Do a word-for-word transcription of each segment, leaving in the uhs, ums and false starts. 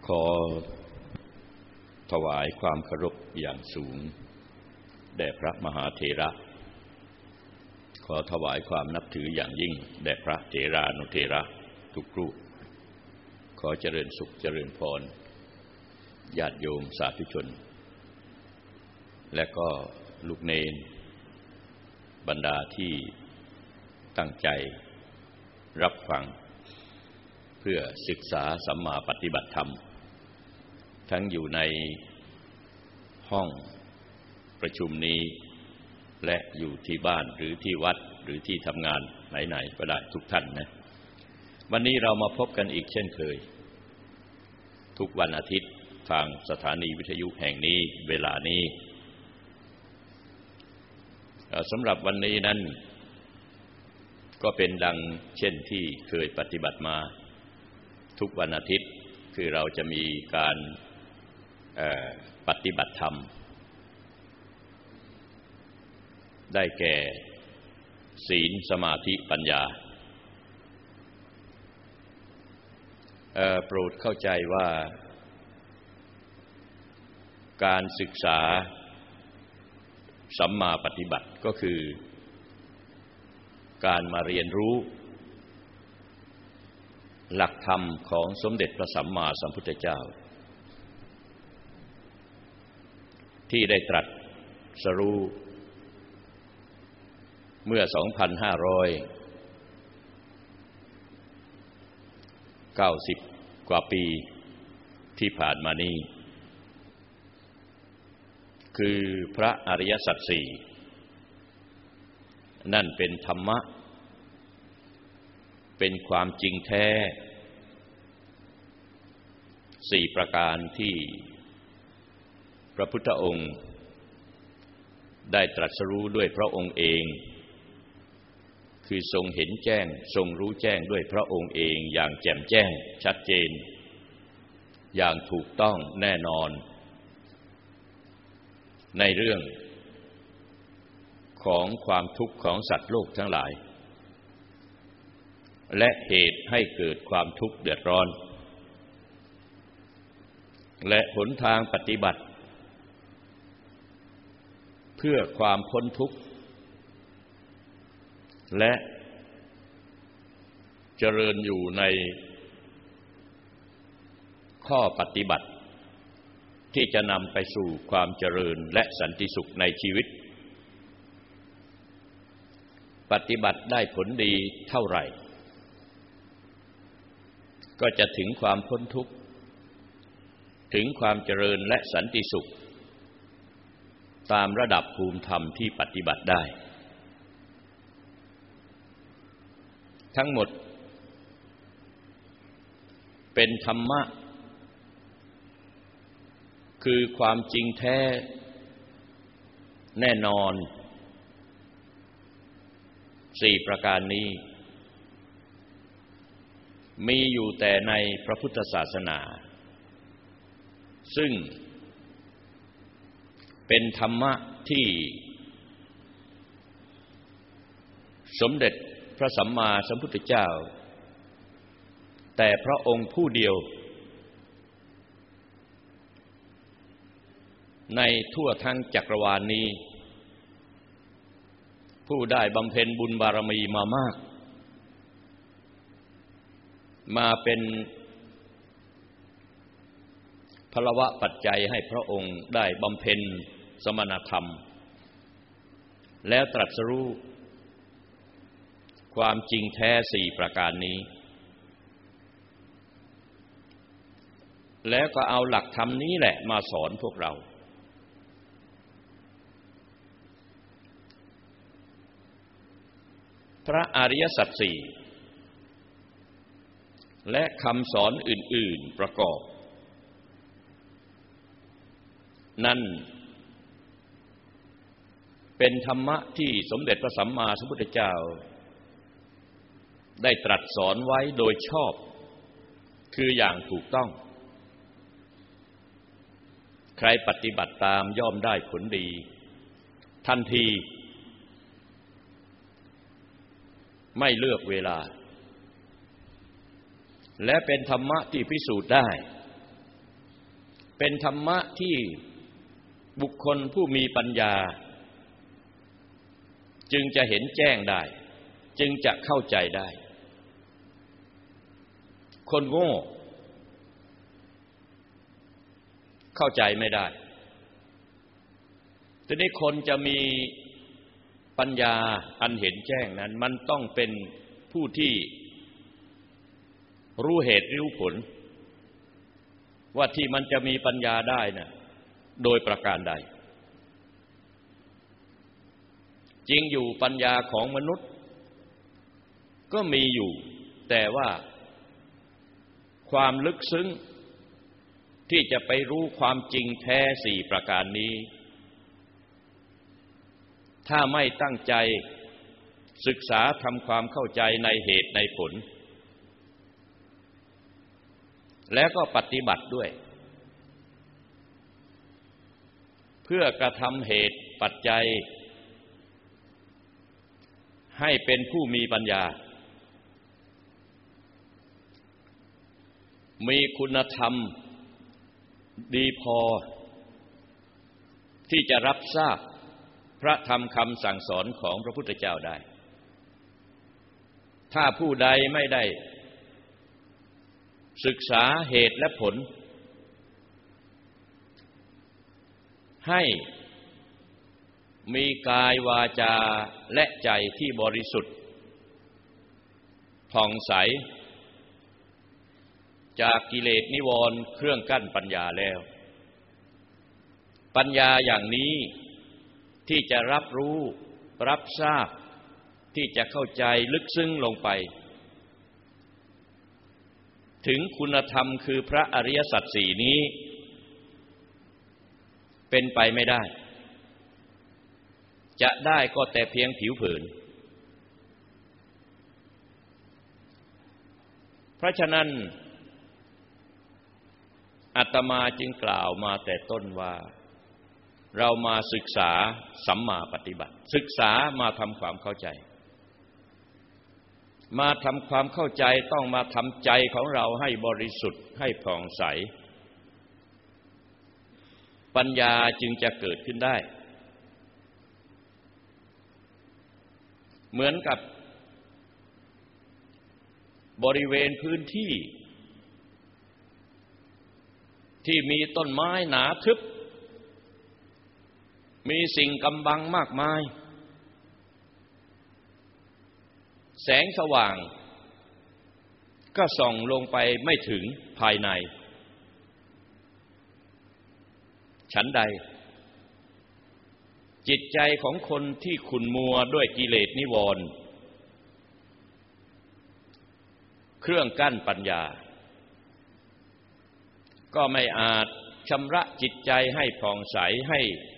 ขอถวายความเคารพอย่างสูงแด่พระมหาเถระขอถวายความนับถืออย่างยิ่งแด่พระเถรานุเถระทุกรูปขอเจริญสุขเจริญพรญาติโยมสาธุชนและก็ลูกเณรบรรดาที่ตั้งใจรับฟังเพื่อศึกษาสัมมาปฏิบัติธรรมทั้งอยู่ในห้องประชุมนี้และอยู่ที่บ้านหรือที่วัดหรือที่ทำงานไหนๆก็ได้ทุกท่านนะวันนี้เรามาพบกันอีกเช่นเคยทุกวันอาทิตย์ทางสถานีวิทยุแห่งนี้เวลานี้สำหรับวันนี้นั้นก็เป็นดังเช่นที่เคยปฏิบัติมาทุกวันอาทิตย์คือเราจะมีการปฏิบัติธรรมได้แก่ศีลสมาธิปัญญาโปรดเข้าใจว่าการศึกษาสัมมาปฏิบัติก็คือการมาเรียนรู้หลักธรรมของสมเด็จพระสัมมาสัมพุทธเจ้าที่ได้ตรัสรู้เมื่อ สองพันห้าร้อยเก้าสิบ กว่าปีที่ผ่านมานี้คือพระอริยสัจสี่นั่นเป็นธรรมะเป็นความจริงแท้สี่ประการที่พระพุทธองค์ได้ตรัสรู้ด้วยพระองค์เองคือทรงเห็นแจ้งทรงรู้แจ้งด้วยพระองค์เองอย่างแจ่มแจ้งชัดเจนอย่างถูกต้องแน่นอนในเรื่องของความทุกข์ของสัตว์โลกทั้งหลายและเหตุให้เกิดความทุกข์เดือดร้อนและหนทางปฏิบัติเพื่อความพ้นทุกข์และเจริญอยู่ในข้อปฏิบัติที่จะนำไปสู่ความเจริญและสันติสุขในชีวิตปฏิบัติได้ผลดีเท่าไหร่ก็จะถึงความพ้นทุกข์ถึงความเจริญและสันติสุขตามระดับภูมิธรรมที่ปฏิบัติได้ทั้งหมดเป็นธรรมะคือความจริงแท้แน่นอนสี่ประการนี้มีอยู่แต่ในพระพุทธศาสนาซึ่งเป็นธรรมะที่สมเด็จพระสัมมาสัมพุทธเจ้าแต่พระองค์ผู้เดียวในทั่วทั้งจักรวาลนี้ผู้ได้บำเพ็ญบุญบารมีมามากมาเป็นพลวะปัจจัยให้พระองค์ได้บำเพ็ญสมณธรรมแล้วตรัสรู้ความจริงแท้สี่ประการนี้แล้วก็เอาหลักธรรมนี้แหละมาสอนพวกเราพระอริยสัจสี่และคำสอนอื่นๆประกอบนั่นเป็นธรรมะที่สมเด็จพระสัมมาสัมพุทธเจ้าได้ตรัสสอนไว้โดยชอบคืออย่างถูกต้องใครปฏิบัติตามย่อมได้ผลดีทันทีไม่เลือกเวลาและเป็นธรรมะที่พิสูจน์ได้เป็นธรรมะที่บุคคลผู้มีปัญญาจึงจะเห็นแจ้งได้จึงจะเข้าใจได้คนโง่เข้าใจไม่ได้ทีนี้คนจะมีปัญญาอันเห็นแจ้งนั้นมันต้องเป็นผู้ที่รู้เหตุรู้ผลว่าที่มันจะมีปัญญาได้นะโดยประการใดจริงอยู่ปัญญาของมนุษย์ก็มีอยู่แต่ว่าความลึกซึ้งที่จะไปรู้ความจริงแท้สี่ประการนี้ถ้าไม่ตั้งใจศึกษาทำความเข้าใจในเหตุในผลแล้วก็ปฏิบัติด้วยเพื่อกระทำเหตุปัจจัยให้เป็นผู้มีปัญญามีคุณธรรมดีพอที่จะรับทราบพระธรรมคำสั่งสอนของพระพุทธเจ้าได้ถ้าผู้ใดไม่ได้ศึกษาเหตุและผลให้มีกายวาจาและใจที่บริสุทธิ์ผ่องใสจากกิเลสนิวรณ์เครื่องกั้นปัญญาแล้วปัญญาอย่างนี้ที่จะรับรู้รับทราบที่จะเข้าใจลึกซึ้งลงไปถึงคุณธรรมคือพระอริยสัจสี่นี้เป็นไปไม่ได้จะได้ก็แต่เพียงผิวเผินเพราะฉะนั้นอาตมาจึงกล่าวมาแต่ต้นว่าเรามาศึกษาสัมมาปฏิบัติศึกษามาทำความเข้าใจมาทำความเข้าใจต้องมาทำใจของเราให้บริสุทธิ์ให้ผ่องใสปัญญาจึงจะเกิดขึ้นได้เหมือนกับบริเวณพื้นที่ที่มีต้นไม้หนาทึบมีสิ่งกำบังมากมายแสงสว่างก็ส่องลงไปไม่ถึงภายในฉันใดจิตใจของคนที่ขุ่นมัวด้วยกิเลสนิวรณ์เครื่องกั้นปัญญาก็ไม่อาจชำระจิตใจให้ผ่องใสให้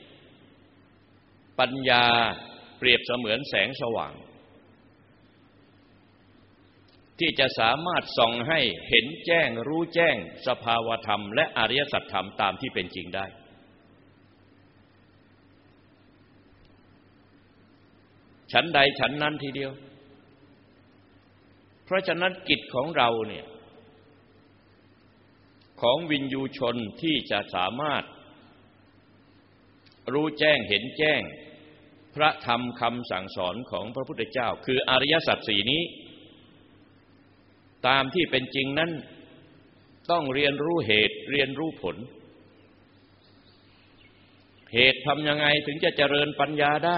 ปัญญาเปรียบเสมือนแสงสว่างที่จะสามารถส่องให้เห็นแจ้งรู้แจ้งสภาวธรรมและอริยสัจธรรมตามที่เป็นจริงได้ฉันใดฉันนั้นทีเดียวเพราะฉะนั้นกิจของเราเนี่ยของวินยูชนที่จะสามารถรู้แจ้งเห็นแจ้งพระธรรมคำสั่งสอนของพระพุทธเจ้าคืออริยสัจสี่นี้ตามที่เป็นจริงนั้นต้องเรียนรู้เหตุเรียนรู้ผลเหตุทำยังไงถึงจะเจริญปัญญาได้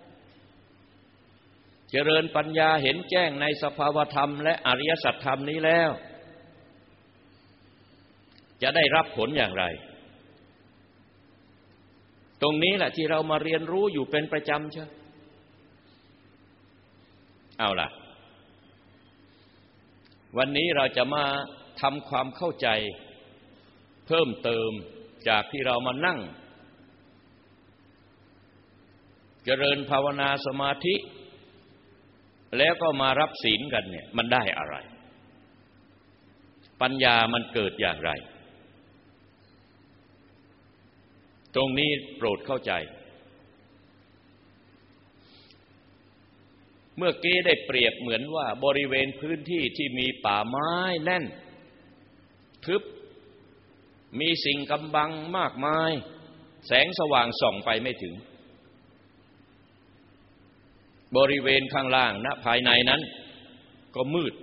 เจริญปัญญาเห็นแจ้งในสภาวธรรมและอริยสัจธรรมนี้แล้วจะได้รับผลอย่างไรตรงนี้แหละที่เรามาเรียนรู้อยู่เป็นประจำใช่เอาล่ะวันนี้เราจะมาทำความเข้าใจเพิ่มเติมจากที่เรามานั่งเจริญภาวนาสมาธิแล้วก็มารับศีลกันเนี่ยมันได้อะไรปัญญามันเกิดอย่างไรตรงนี้โปรดเข้าใจเมื่อกี้ได้เปรียบเหมือนว่าบริเวณพื้นที่ที่มีป่าไม้แน่นทึบมีสิ่งกำบังมากมายแสงสว่างส่องไปไม่ถึงบริเวณข้างล่างณภายในนั้นก็มืด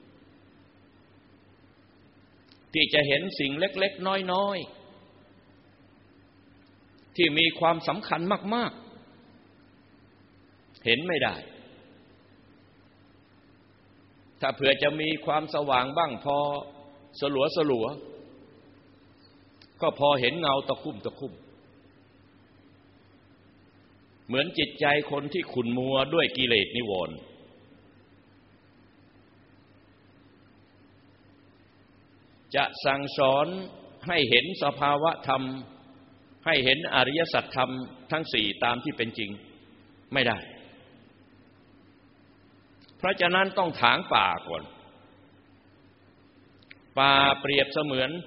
ที่จะเห็นสิ่งเล็กๆน้อยๆที่มีความสำคัญมากๆเห็นไม่ได้ถ้าเผื่อจะมีความสว่างบ้างพอสลัวสลัวก็พอเห็นเงาตะคุ่มตะคุ่มเหมือนจิตใจคนที่ขุ่นมัวด้วยกิเลสนิวรณ์จะสั่งสอนให้เห็นสภาวะธรรมให้เห็นอริยสัจธรรมทั้งสี่ตามที่เป็นจริงไม่ได้เพราะฉะนั้นต้องถางป่าก่อนป่าเปรียบเสมือน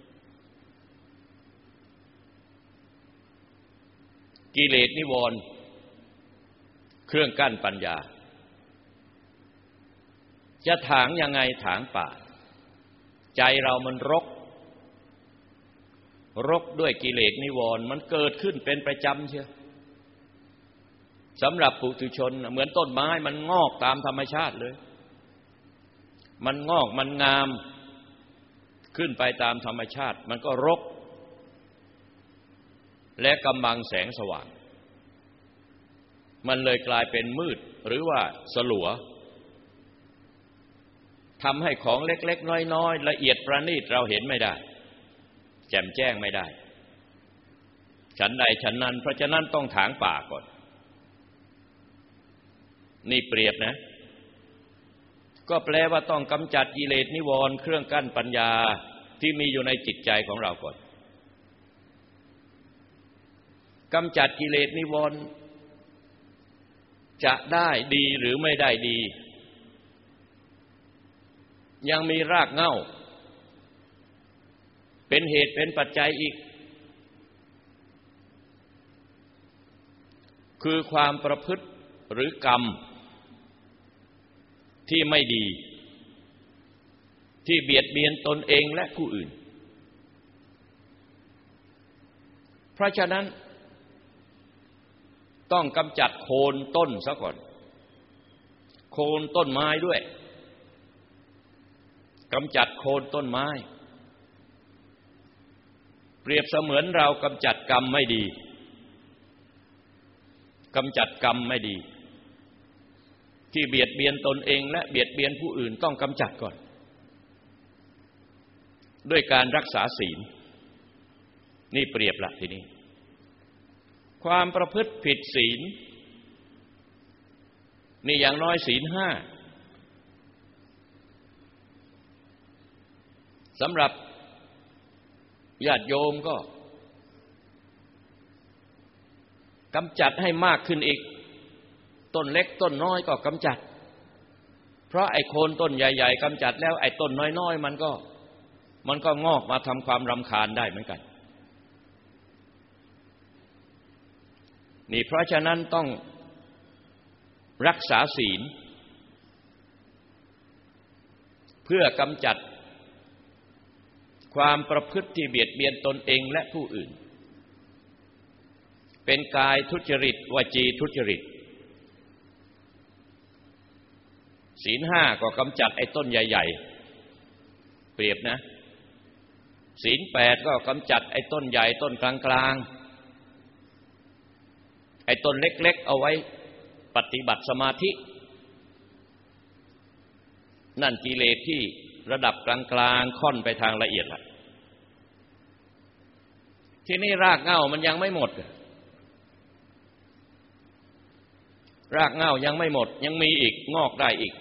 กิเลสนิวรณ์เครื่องกั้นปัญญาจะถางยังไงถางป่าใจเรามันรกรกด้วยกิเลสนิวรณ์มันเกิดขึ้นเป็นประจำเชียวสำหรับปุถุชนเหมือนต้นไม้มันงอกตามธรรมชาติเลยมันงอกมันงามขึ้นไปตามธรรมชาติมันก็รกและกำบังแสงสว่างมันเลยกลายเป็นมืดหรือว่าสลัวทำให้ของเล็กๆน้อยๆละเอียดประณีตเราเห็นไม่ได้แจ่มแจ้งไม่ได้ฉันใดฉันนั้นเพราะฉะนั้นต้องถางป่าก่อนนี่เปรียบนะก็แปลว่าต้องกำจัดกิเลสนิวรณ์เครื่องกั้นปัญญาที่มีอยู่ในจิตใจของเราก่อนกำจัดกิเลสนิวรณ์จะได้ดีหรือไม่ได้ดียังมีรากเหง้าเป็นเหตุเป็นปัจจัยอีกคือความประพฤติหรือกรรมที่ไม่ดีที่เบียดเบียนตนเองและผู้อื่นเพราะฉะนั้นต้องกำจัดโคนต้นซะก่อนโคนต้นไม้ด้วยกำจัดโคนต้นไม้เปรียบเสมือนเรากำจัดกรรมไม่ดีกำจัดกรรมไม่ดีที่เบียดเบียนตนเองและเบียดเบียนผู้อื่นต้องกำจัดก่อนด้วยการรักษาศีลนี่เปรียบละทีนี้ความประพฤติผิดศีลนี่อย่างน้อยศีลห้าสำหรับญาติโยมก็กำจัดให้มากขึ้นอีกต้นเล็กต้นน้อยก็กำจัดเพราะไอ้โคนต้นใหญ่ๆกำจัดแล้วไอ้ต้นน้อยๆมันก็มันก็งอกมาทำความรำคาญได้เหมือนกันนี่เพราะฉะนั้นต้องรักษาศีลเพื่อกำจัดความประพฤติที่เบียดเบียนตนเองและผู้อื่นเป็นกายทุจริตวจีทุจริตศีลห้าก็กำจัดไอ้ต้นใหญ่ๆเปรียบนะศีลแปดก็กำจัดไอ้ต้นใหญ่ต้นกลางๆไอ้ต้นเล็กๆเอาไว้ปฏิบัติสมาธินั่นกิเลสที่ระดับกลางๆค่อนไปทางละเอียดละที่นี่รากเหง้ามันยังไม่หมดรากเหง้ายังไม่หมดยังมีอีกงอกได้อีก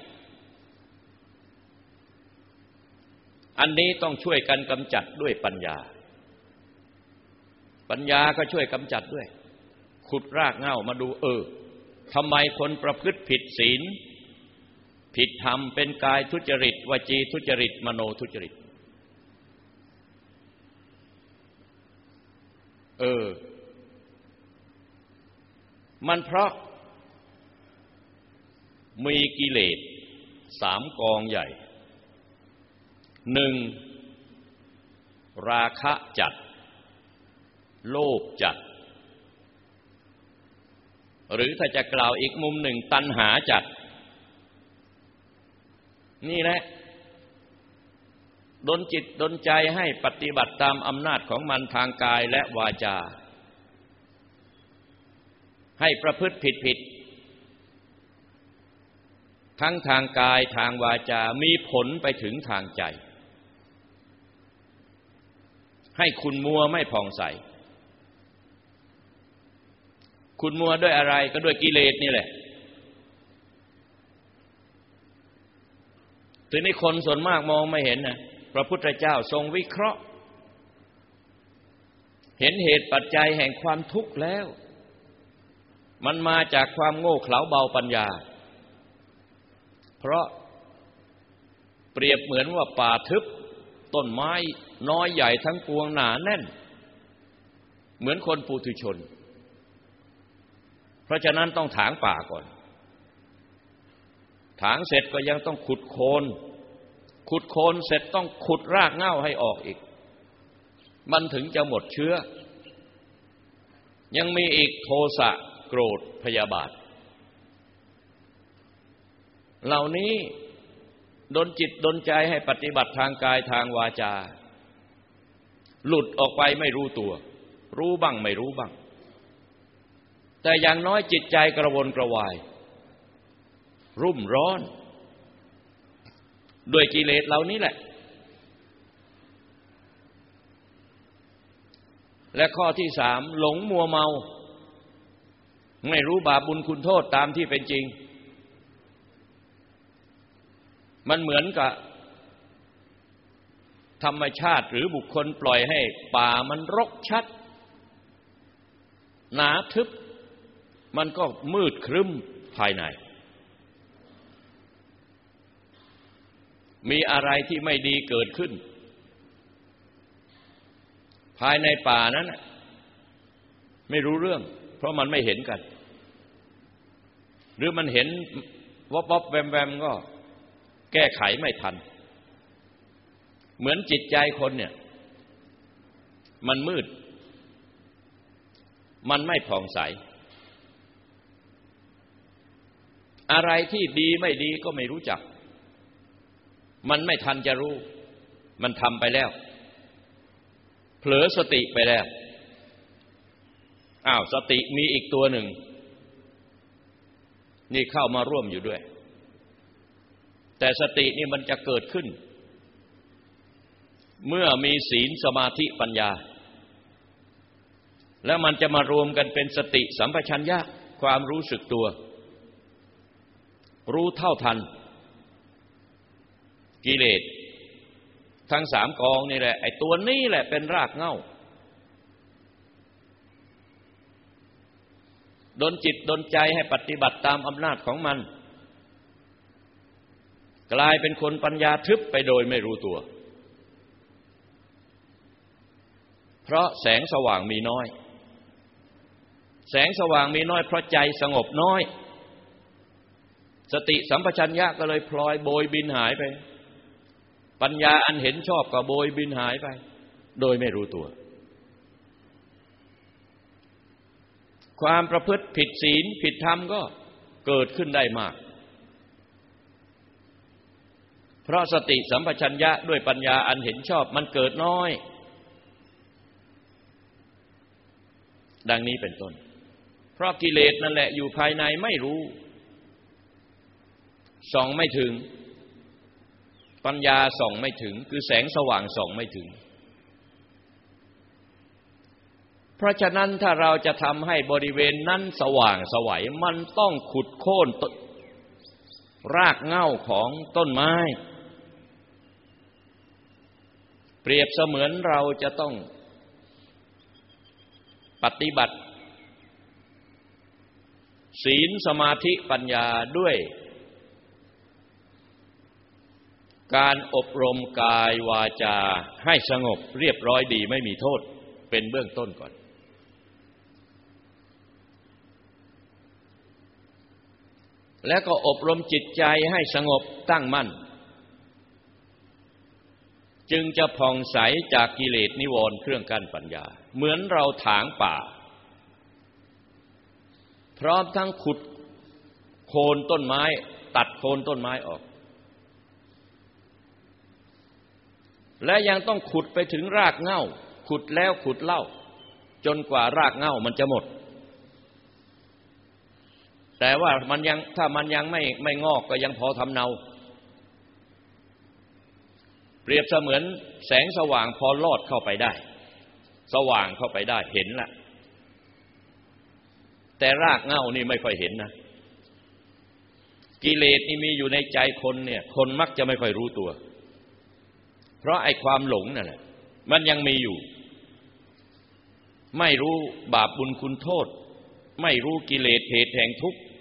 อันนี้ต้องช่วยกันกำจัดด้วยปัญญาปัญญาก็ช่วยกำจัดด้วยขุดรากเหง้ามาดูเออทำไมคนประพฤติผิดศีลผิดธรรมเป็นกายทุจริตวจีทุจริตมโนทุจริตเออมันเพราะมีกิเลสสามกองใหญ่หนึ่งราคะจัดโลภจัดหรือถ้าจะกล่าวอีกมุมหนึ่งตัณหาจัดนี่แหละดลจิตดลใจให้ปฏิบัติตามอำนาจของมันทางกายและวาจาให้ประพฤติผิดผิดทั้งทางกายทางวาจามีผลไปถึงทางใจให้คุณมัวไม่ผ่องใสคุณมัวด้วยอะไรก็ด้วยกิเลสนี่แหละทีนี้คนส่วนมากมองไม่เห็นนะพระพุทธเจ้าทรงวิเคราะห์เห็นเหตุปัจจัยแห่งความทุกข์แล้วมันมาจากความโง่เขลาเบาปัญญาเพราะเปรียบเหมือนว่าป่าทึบต้นไม้น้อยใหญ่ทั้งปวงหนาแน่นเหมือนคนปุถุชนเพราะฉะนั้นต้องถางป่าก่อนถางเสร็จก็ยังต้องขุดโคนขุดโคนเสร็จต้องขุดรากเหง้าให้ออกอีกมันถึงจะหมดเชื้อยังมีอีกโทสะโกรธพยาบาทเหล่านี้ดลจิตดลใจให้ปฏิบัติทางกายทางวาจาหลุดออกไปไม่รู้ตัวรู้บ้างไม่รู้บ้างแต่อย่างน้อยจิตใจกระวนกระวายรุ่มร้อนด้วยกิเลสเหล่านี้แหละและข้อที่สามหลงมัวเมาไม่รู้บาปบุญคุณโทษตามที่เป็นจริงมันเหมือนกับธรรมชาติหรือบุคคลปล่อยให้ป่ามันรกชัดหนาทึบมันก็มืดครึ้มภายในมีอะไรที่ไม่ดีเกิดขึ้นภายในป่านั้นไม่รู้เรื่องเพราะมันไม่เห็นกันหรือมันเห็นวับวับแวมแวมก็แก้ไขไม่ทันเหมือนจิตใจคนเนี่ยมันมืดมันไม่ผ่องใสอะไรที่ดีไม่ดีก็ไม่รู้จักมันไม่ทันจะรู้มันทำไปแล้วเผลอสติไปแล้วอ้าวสติมีอีกตัวหนึ่งนี่เข้ามาร่วมอยู่ด้วยแต่สตินี่มันจะเกิดขึ้นเมื่อมีศีลสมาธิปัญญาแล้วมันจะมารวมกันเป็นสติสัมปชัญญะความรู้สึกตัวรู้เท่าทันกิเลสทั้งสามกองนี่แหละไอ้ตัวนี้แหละเป็นรากเหง้าดลจิตดลใจให้ปฏิบัติตามอำนาจของมันกลายเป็นคนปัญญาทึบไปโดยไม่รู้ตัวเพราะแสงสว่างมีน้อยแสงสว่างมีน้อยเพราะใจสงบน้อยสติสัมปชัญญะก็เลยพลอยโบยบินหายไปปัญญาอันเห็นชอบก็โบยบินหายไปโดยไม่รู้ตัวความประพฤติผิดศีลผิดธรรมก็เกิดขึ้นได้มากเพราะสติสัมปชัญญะด้วยปัญญาอันเห็นชอบมันเกิดน้อยดังนี้เป็นต้นเพราะกิเลสนั่นแหละอยู่ภายในไม่รู้ส่องไม่ถึงปัญญาส่องไม่ถึงคือแสงสว่างส่องไม่ถึงเพราะฉะนั้นถ้าเราจะทำให้บริเวณนั้นสว่างไสวมันต้องขุดโค่นรากเหง้าของต้นไม้เปรียบเสมือนเราจะต้องปฏิบัติศีลสมาธิปัญญาด้วยการอบรมกายวาจาให้สงบเรียบร้อยดีไม่มีโทษเป็นเบื้องต้นก่อนแล้วก็อบรมจิตใจให้สงบตั้งมั่นจึงจะผ่องใสจากกิเลสนิวรณ์เครื่องกั้นปัญญาเหมือนเราถางป่าพร้อมทั้งขุดโคนต้นไม้ตัดโคนต้นไม้ออกและยังต้องขุดไปถึงรากเหง้าขุดแล้วขุดเล่าจนกว่ารากเหง้ามันจะหมดแต่ว่ามันยังถ้ามันยังไม่ไม่งอกก็ยังพอทำเนาเปรียบเสมือนแสงสว่างพอลอดเข้าไปได้สว่างเข้าไปได้เห็นละแต่รากเหง้านี่ไม่ค่อยเห็นนะกิเลสนี่มีอยู่ในใจคนเนี่ยคนมักจะไม่ค่อยรู้ตัวเพราะไอ้ความหลงนั่นแหละมันยังมีอยู่ไม่รู้บาปบุญคุณโทษไม่รู้กิเลสเหตุแห่งทุกข์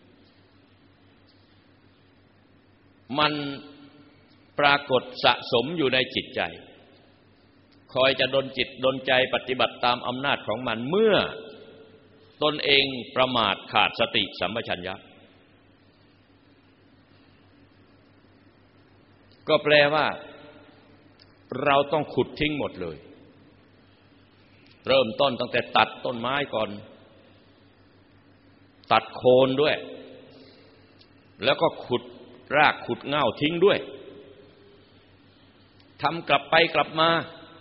มันปรากฏสะสมอยู่ในจิตใจคอยจะดลจิตดลใจปฏิบัติตามอำนาจของมันเมื่อตนเองประมาทขาดสติสัมปชัญญะก็แปลว่าเราต้องขุดทิ้งหมดเลยเริ่มต้นตั้งแต่ตัดต้นไม้ก่อนตัดโคนด้วยแล้วก็ขุดรากขุดเหง้าทิ้งด้วยทำกลับไปกลับมา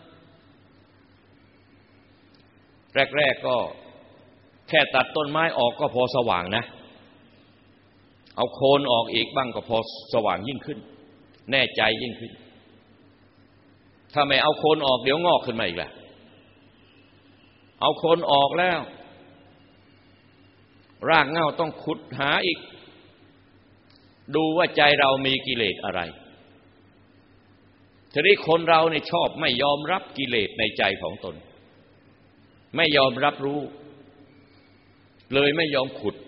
แรกๆก็แค่ตัดต้นไม้ออกก็พอสว่างนะเอาโคนออกอีกบ้างก็พอสว่างยิ่งขึ้นแน่ใจยิ่งขึ้นถ้าไม่เอาโคนออกเดี๋ยวงอกขึ้นมาอีกแหละเอาโคนออกแล้วรากเหง้าต้องขุดหาอีกดูว่าใจเรามีกิเลสอะไรทีนี้คนเราเนี่ยชอบไม่ยอมรับกิเลสในใจของตนไม่ยอมรับรู้เลยไม่ยอมขุด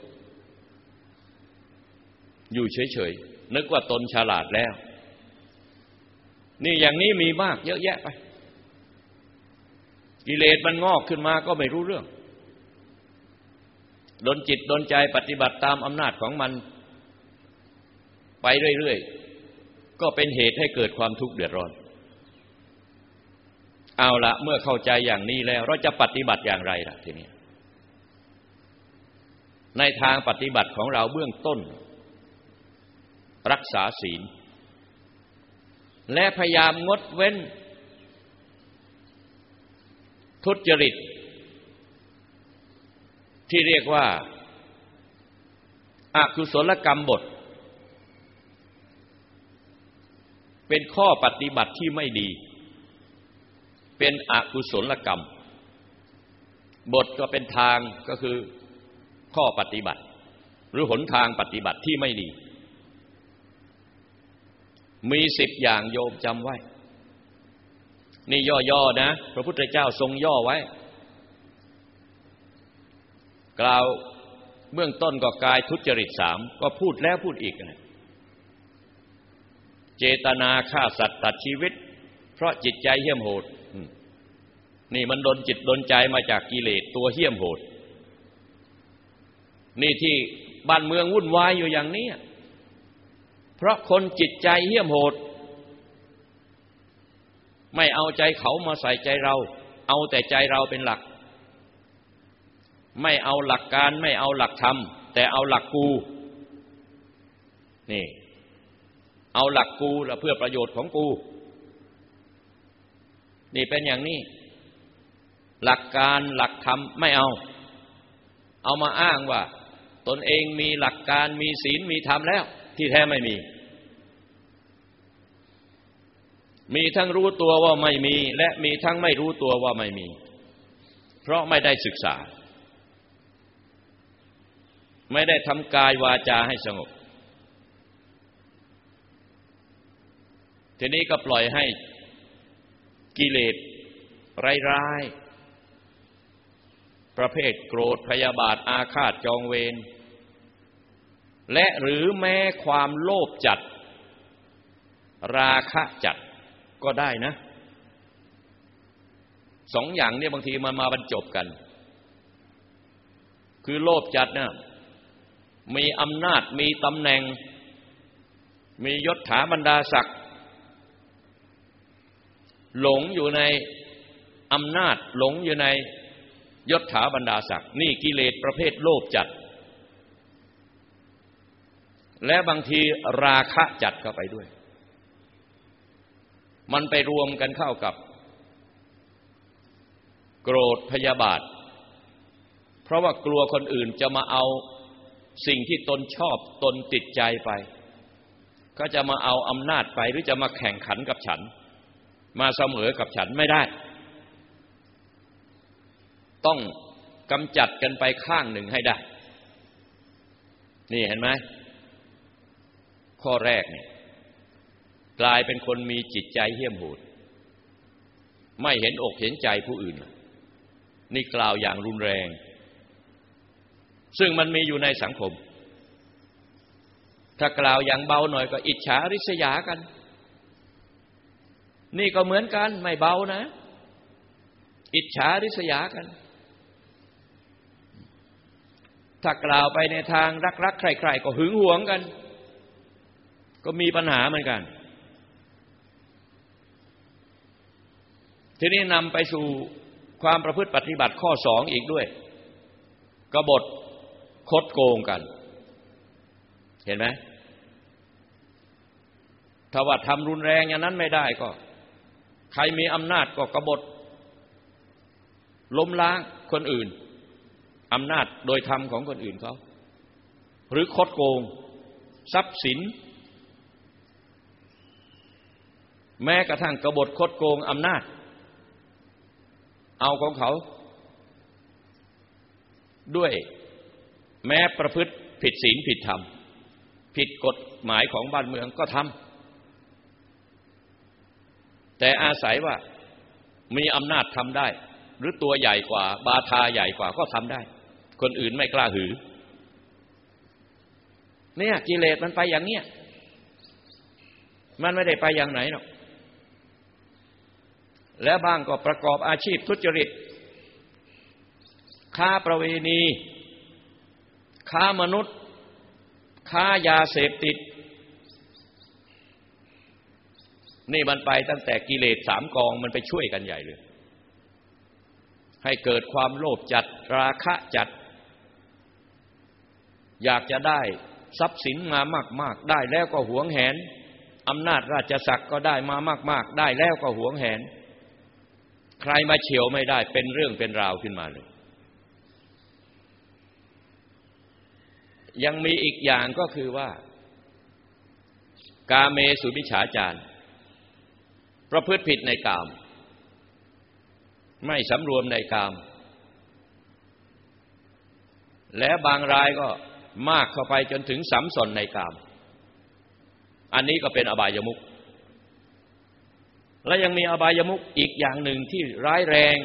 อยู่เฉยๆนึกว่าตนฉลาดแล้วนี่อย่างนี้มีมากเยอะแยะไปกิเลสมันงอกขึ้นมาก็ไม่รู้เรื่องดลจิตดลใจปฏิบัติตามอำนาจของมันไปเรื่อยๆก็เป็นเหตุให้เกิดความทุกข์เดือดร้อนเอาละเมื่อเข้าใจอย่างนี้แล้วเราจะปฏิบัติอย่างไรล่ะทีนี้ในทางปฏิบัติของเราเบื้องต้นรักษาศีลและพยายามงดเว้นทุจริตที่เรียกว่าอกุศลกรรมบทเป็นข้อปฏิบัติที่ไม่ดีเป็นอกุศลกรรมบทก็เป็นทางก็คือข้อปฏิบัติหรือหนทางปฏิบัติที่ไม่ดีมีสิบอย่างโยมจำไว้นี่ย่อๆนะพระพุทธเจ้าทรงย่อไว้กล่าวเบื้องต้นก็กายทุจริตสามก็พูดแล้วพูดอีกนะเจตนาฆ่าสัตว์ตัดชีวิตเพราะจิตใจเหี้ยมโหดนี่มันดลจิตดลใจมาจากกิเลสตัวเหี้ยมโหดนี่ที่บ้านเมืองวุ่นวายอยู่อย่างนี้เพราะคนจิตใจเหี้ยมโหดไม่เอาใจเขามาใส่ใจเราเอาแต่ใจเราเป็นหลักไม่เอาหลักการไม่เอาหลักธรรมแต่เอาหลักกูนี่เอาหลักกูและเพื่อประโยชน์ของกูนี่เป็นอย่างนี้หลักการหลักธรรมไม่เอาเอามาอ้างว่าตนเองมีหลักการมีศีลมีธรรมแล้วที่แท้ไม่มีมีทั้งรู้ตัวว่าไม่มีและมีทั้งไม่รู้ตัวว่าไม่มีเพราะไม่ได้ศึกษาไม่ได้ทำกายวาจาให้สงบทีนี้ก็ปล่อยให้กิเลสร้ายๆประเภทโกรธพยาบาทอาฆาตจองเวรและหรือแม้ความโลภจัดราคะจัดก็ได้นะสองอย่างนี้บางทีมันมาบรรจบกันคือโลภจัดเนี่ยมีอำนาจมีตำแหน่งมียศถาบรรดาศักดิ์หลงอยู่ในอำนาจหลงอยู่ในยศถาบรรดาศักดิ์นี่กิเลสประเภทโลภจัดและบางทีราคะจัดเข้าไปด้วยมันไปรวมกันเข้ากับโกรธพยาบาทเพราะว่ากลัวคนอื่นจะมาเอาสิ่งที่ตนชอบตนติดใจไปก็จะมาเอาอำนาจไปหรือจะมาแข่งขันกับฉันมาเสมอกับฉันไม่ได้ต้องกำจัดกันไปข้างหนึ่งให้ได้นี่เห็นไหมข้อแรกเนี่ยกลายเป็นคนมีจิตใจเหี้ยมโหดไม่เห็นอกเห็นใจผู้อื่นนี่กล่าวอย่างรุนแรงซึ่งมันมีอยู่ในสังคมถ้ากล่าวอย่างเบาหน่อยก็อิจฉาริษยากันนี่ก็เหมือนกันไม่เบานะอิจฉาริษยากันถ้ากล่าวไปในทางรักๆใครๆก็หึงหวงกันก็มีปัญหาเหมือนกันทีนี้นำไปสู่ความประพฤติปฏิบัติข้อสองอีกด้วยกบฏคดโกงกันเห็นไหมถ้าว่าทำรุนแรงอย่างนั้นไม่ได้ก็ใครมีอำนาจก็กบฏล้มล้างคนอื่นอำนาจโดยธรรมของคนอื่นเขาหรือคดโกงทรัพย์สินแม้กระทั่งกบฏคดโกงอำนาจเอาของเขาด้วยแม้ประพฤติผิดศีลผิดธรรมผิดกฎหมายของบ้านเมืองก็ทำแต่อาศัยว่ามีอำนาจทำได้หรือตัวใหญ่กว่าบาทาใหญ่กว่าก็ทำได้คนอื่นไม่กล้าหือเนี่ยกิเลสมันไปอย่างเนี้ยมันไม่ได้ไปอย่างไหนหรอกและบางก็ประกอบอาชีพทุจริตค้าประเวณีค้ามนุษย์ค้ายาเสพติดนี่มันไปตั้งแต่กิเลสสามกองมันไปช่วยกันใหญ่เลยให้เกิดความโลภจัดราคะจัดอยากจะได้ทรัพย์สินมามากๆได้แล้วก็หวงแหนอำนาจราชศักดิ์ก็ได้มามากๆได้แล้วก็หวงแหนใครมาเฉี่ยวไม่ได้เป็นเรื่องเป็นราวขึ้นมาเลยยังมีอีกอย่างก็คือว่ากาเมสุมิจฉาจารประพฤติผิดในกามไม่สำรวมในกามและบางรายก็มากเข้าไปจนถึงสัมสนในกามอันนี้ก็เป็นอบายมุขและยังมีอบายมุขอีกอย่างหนึ่งที่ร้ายแรง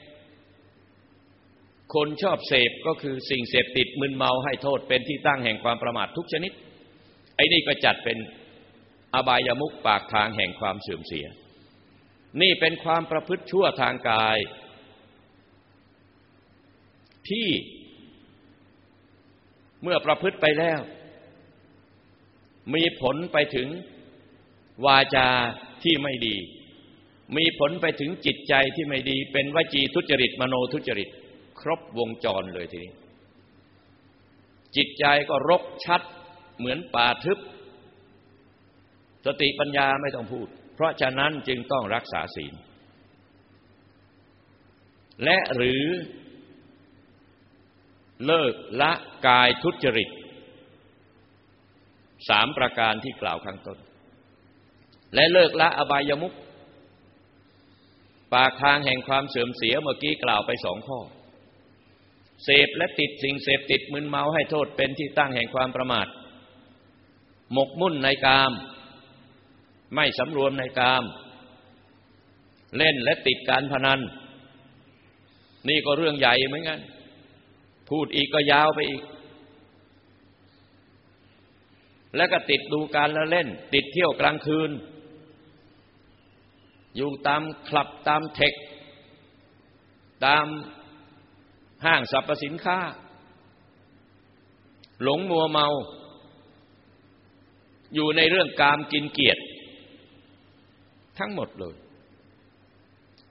คนชอบเสพก็คือสิ่งเสพติดมึนเมาให้โทษเป็นที่ตั้งแห่งความประมาททุกชนิดไอ้นี่ก็จัดเป็นอบายมุขปากทางแห่งความเสื่อมเสียนี่เป็นความประพฤติชั่วทางกายที่เมื่อประพฤติไปแล้วมีผลไปถึงวาจาที่ไม่ดีมีผลไปถึงจิตใจที่ไม่ดีเป็นวจีทุจริตมโนทุจริตครบวงจรเลยทีนี้จิตใจก็รกชัดเหมือนป่าทึบสติปัญญาไม่ต้องพูดเพราะฉะนั้นจึงต้องรักษาศีลและหรือเลิกละกายทุจริตสามประการที่กล่าวข้างต้นและเลิกละอบายมุขปากทางแห่งความเสื่อมเสียเมื่อกี้กล่าวไปสองข้อเสพและติดสิ่งเสพติดมึนเมาให้โทษเป็นที่ตั้งแห่งความประมาทหมกมุ่นในกามไม่สำรวมในกามเล่นและติดการพนันนี่ก็เรื่องใหญ่เหมือนกันพูดอีกก็ยาวไปอีกแล้วก็ติดดูการละเล่นติดเที่ยวกลางคืนอยู่ตามคลับตามเทคตามห้างสรรพสินค้าหลงมัวเมาอยู่ในเรื่องกามกินเกียรติทั้งหมดเลย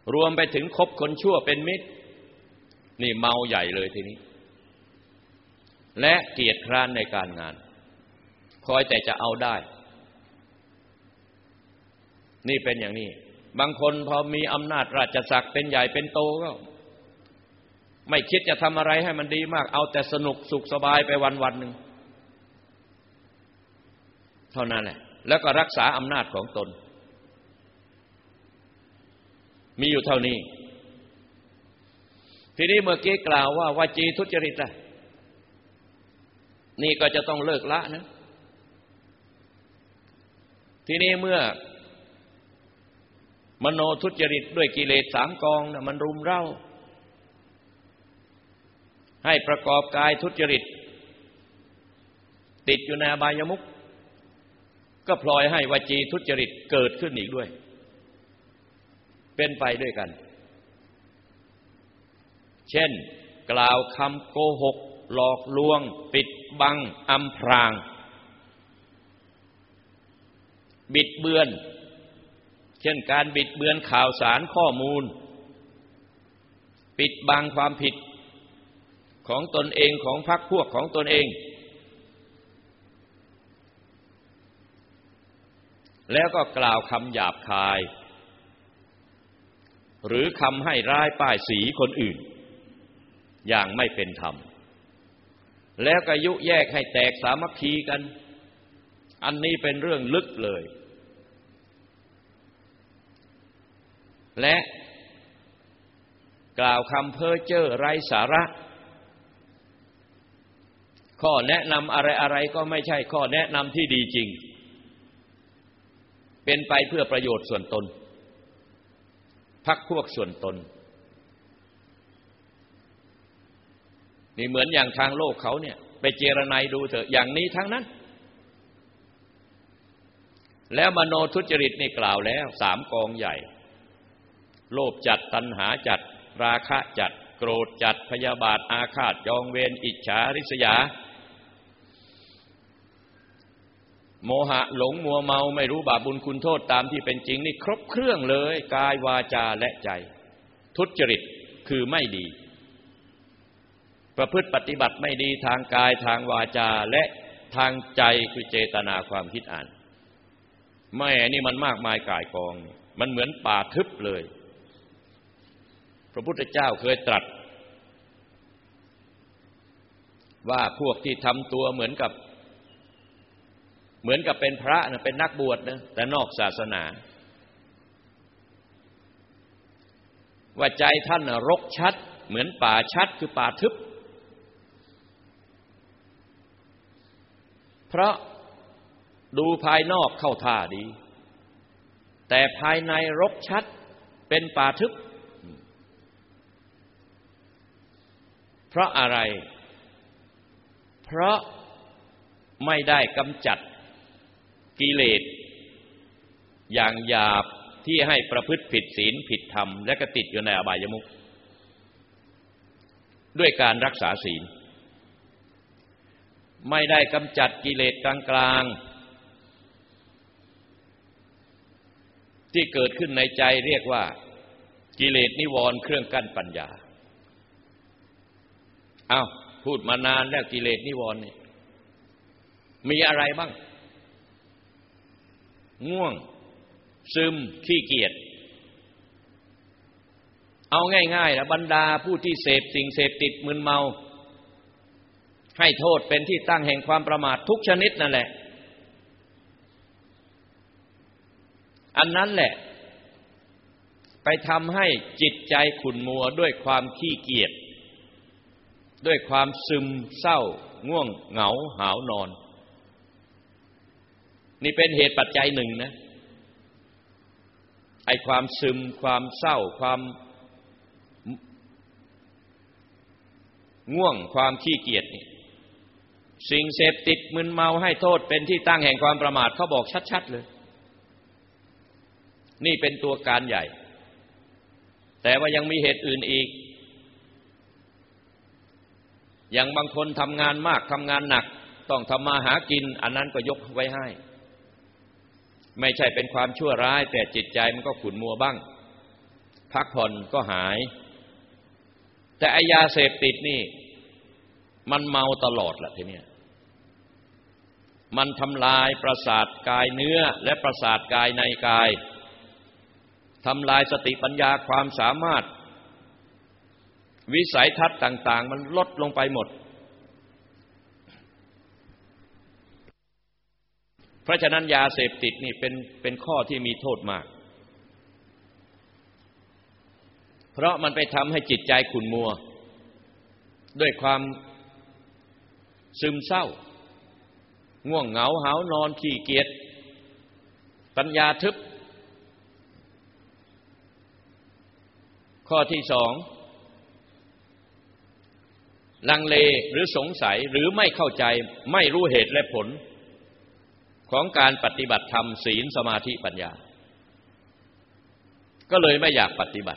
รวมไปถึงคบคนชั่วเป็นมิตรนี่เมาใหญ่เลยทีนี้และเกียจคร้านในการงานคอยแต่จะเอาได้นี่เป็นอย่างนี้บางคนพอมีอำนาจราชศักดิ์เป็นใหญ่เป็นโตก็ไม่คิดจะทำอะไรให้มันดีมากเอาแต่สนุกสุขสบายไปวันๆหนึ่งเท่านั้นแหละแล้วก็รักษาอำนาจของตนมีอยู่เท่านี้ทีนี้เมื่อกี้กล่าวว่าวจีทุจริตอ่ะนี่ก็จะต้องเลิกละนะทีนี้เมื่อมโนทุจริตด้วยกิเลสสามกองนะมันรุมเร้าให้ประกอบกายทุจริตติดอยู่ในอบายมุขก็พลอยให้วจีทุจริตเกิดขึ้นอีกด้วยเป็นไปด้วยกันเช่นกล่าวคำโกหกหลอกลวงปิดบังอำพรางบิดเบือนเช่นการบิดเบือนข่าวสารข้อมูลปิดบังความผิดของตนเองของพรรคพวกของตนเองแล้วก็กล่าวคำหยาบคายหรือคำให้ร้ายป้ายสีคนอื่นอย่างไม่เป็นธรรมแล้วก็ยุแยกให้แตกสามัคคีกันอันนี้เป็นเรื่องลึกเลยและกล่าวคำเพ้อเจ้อไร้สาระข้อแนะนำอะไรๆก็ไม่ใช่ข้อแนะนำที่ดีจริงเป็นไปเพื่อประโยชน์ส่วนตนพรรคพวกส่วนตนนี่เหมือนอย่างทางโลกเขาเนี่ยไปเจรไนดูเถอะอย่างนี้ทั้งนั้นแล้วมโนทุจริตนี่กล่าวแล้วสามกองใหญ่โลภจัดตัณหาจัดราคะจัดโกรธจัดพยาบาทอาฆาตจองเวรอิจฉาริษยาโมหะหลงมัวเมาไม่รู้บาปบุญคุณโทษตามที่เป็นจริงนี่ครบเครื่องเลยกายวาจาและใจทุจริตคือไม่ดีประพฤติปฏิบัติไม่ดีทางกายทางวาจาและทางใจคือเจตนาความคิดอ่านแม่นี่มันมากมายก่ายกองมันเหมือนป่าทึบเลยพระพุทธเจ้าเคยตรัสว่าพวกที่ทำตัวเหมือนกับเหมือนกับเป็นพระนะเป็นนักบวชนะแต่นอกศาสนาว่าใจท่านรกชัดเหมือนป่าชัดคือป่าทึบเพราะดูภายนอกเข้าท่าดีแต่ภายในรกชัดเป็นป่าทึบเพราะอะไรเพราะไม่ได้กำจัดกิเลสอย่างหยาบที่ให้ประพฤติผิดศีลผิดธรรมและก็ติดอยู่ในอบายมุขด้วยการรักษาศีลไม่ได้กำจัดกิเลสกลางๆที่เกิดขึ้นในใจเรียกว่ากิเลสนิวรณ์เครื่องกั้นปัญญาอ้าวพูดมานานแล้วกิเลสนิวรณ์นี่มีอะไรบ้างง่วงซึมขี้เกียจเอาง่ายๆนะบรรดาผู้ที่เสพสิ่งเสพติดมึนเมาให้โทษเป็นที่ตั้งแห่งความประมาททุกชนิดนั่นแหละอันนั้นแหละไปทำให้จิตใจขุ่นมัวด้วยความขี้เกียจด้วยความซึมเศร้าง่วงเหงาหาวนอนนี่เป็นเหตุปัจจัยหนึ่งนะไอ้ความซึมความเศร้าความง่วงความขี้เกียจนี่สิ่งเสพติดมึนเมาให้โทษเป็นที่ตั้งแห่งความประมาทเขาบอกชัดๆเลยนี่เป็นตัวการใหญ่แต่ว่ายังมีเหตุอื่นอีกอย่างบางคนทำงานมากทำงานหนักต้องทำมาหากินอันนั้นก็ยกไว้ให้ไม่ใช่เป็นความชั่วร้ายแต่จิตใจมันก็ขุ่นมัวบ้างพักผ่อนก็หายแต่ไอ้ยาเสพติดนี่มันเมาตลอดล่ะทีเนี้ยมันทำลายประสาทกายเนื้อและประสาทกายในกายทำลายสติปัญญาความสามารถวิสัยทัศน์ต่างๆมันลดลงไปหมดเพราะฉะนั้นยาเสพติดนี่เป็นเป็นข้อที่มีโทษมากเพราะมันไปทำให้จิตใจขุ่นมัวด้วยความซึมเศร้าง่วงเหงาหาวนอนขี้เกียจปัญญาทึบข้อที่สองลังเลหรือสงสัยหรือไม่เข้าใจไม่รู้เหตุและผลของการปฏิบัติธรรมศีลสมาธิปัญญาก็เลยไม่อยากปฏิบัติ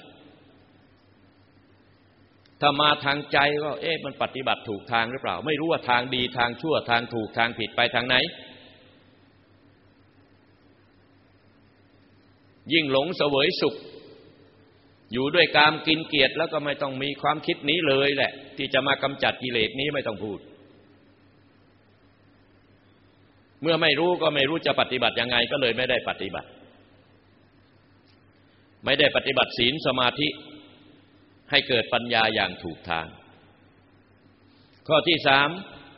ถ้ามาทางใจก็เอ๊ะมันปฏิบัติถูกทางหรือเปล่าไม่รู้ว่าทางดีทางชั่วทางถูกทางผิดไปทางไหนยิ่งหลงเสวยสุขอยู่ด้วยกามกินเกียรติแล้วก็ไม่ต้องมีความคิดนี้เลยแหละที่จะมากำจัดกิเลสนี้ไม่ต้องพูดเมื่อไม่รู้ก็ไม่รู้จะปฏิบัติยังไงก็เลยไม่ได้ปฏิบัติไม่ได้ปฏิบัติศีลสมาธิให้เกิดปัญญาอย่างถูกทางข้อที่สาม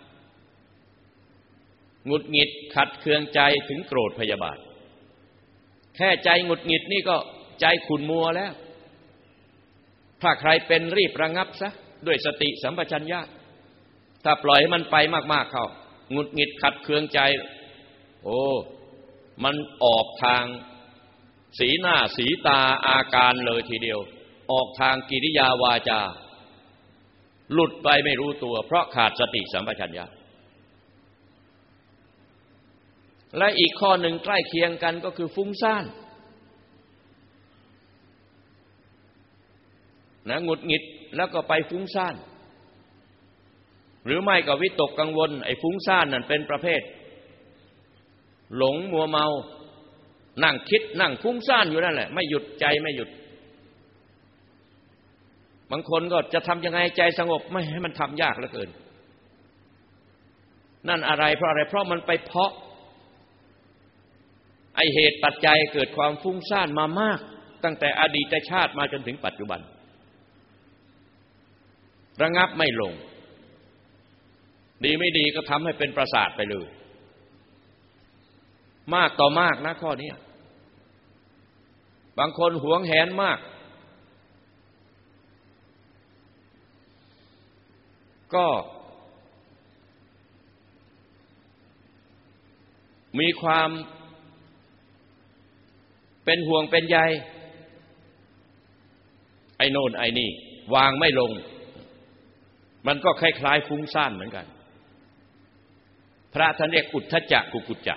หงุดหงิดขัดเคืองใจถึงโกรธพยาบาทแค่ใจหงุดหงิดนี่ก็ใจขุ่นมัวแล้วถ้าใครเป็นรีบระงับซะด้วยสติสัมปชัญญะถ้าปล่อยให้มันไปมากๆเข้าหงุดหงิดขัดเคืองใจโอ้มันออกทางสีหน้าสีตาอาการเลยทีเดียวออกทางกิริยาวาจาหลุดไปไม่รู้ตัวเพราะขาดสติสัมปชัญญะและอีกข้อหนึ่งใกล้เคียงกันก็คือฟุ้งซ่านนะหงุดหงิดแล้วก็ไปฟุ้งซ่านหรือไม่ก็วิตกกังวลไอ้ฟุ้งซ่านนั่นเป็นประเภทหลงมัวเมานั่งคิดนั่งฟุ้งซ่านอยู่นั่นแหละไม่หยุดใจไม่หยุดบางคนก็จะทำยังไงใจสงบไม่ให้มันทำยากเหลือเกินนั่นอะไรเพราะอะไรเพราะมันไปเพาะไอเหตุปัจจัยเกิดความฟุ้งซ่านมามากตั้งแต่อดีตชาติมาจนถึงปัจจุบันระงับไม่ลงดีไม่ดีก็ทำให้เป็นประสาทไปเลยมากต่อมากนะข้อนี้บางคนหวงแหนมากก็มีความเป็นห่วงเป็นใยไอ้โน่นไอ้นี่วางไม่ลงมันก็คล้ายๆฟุ้งซ่านเหมือนกันพระท่านเรียกอุทธัจจะกุกุจจะ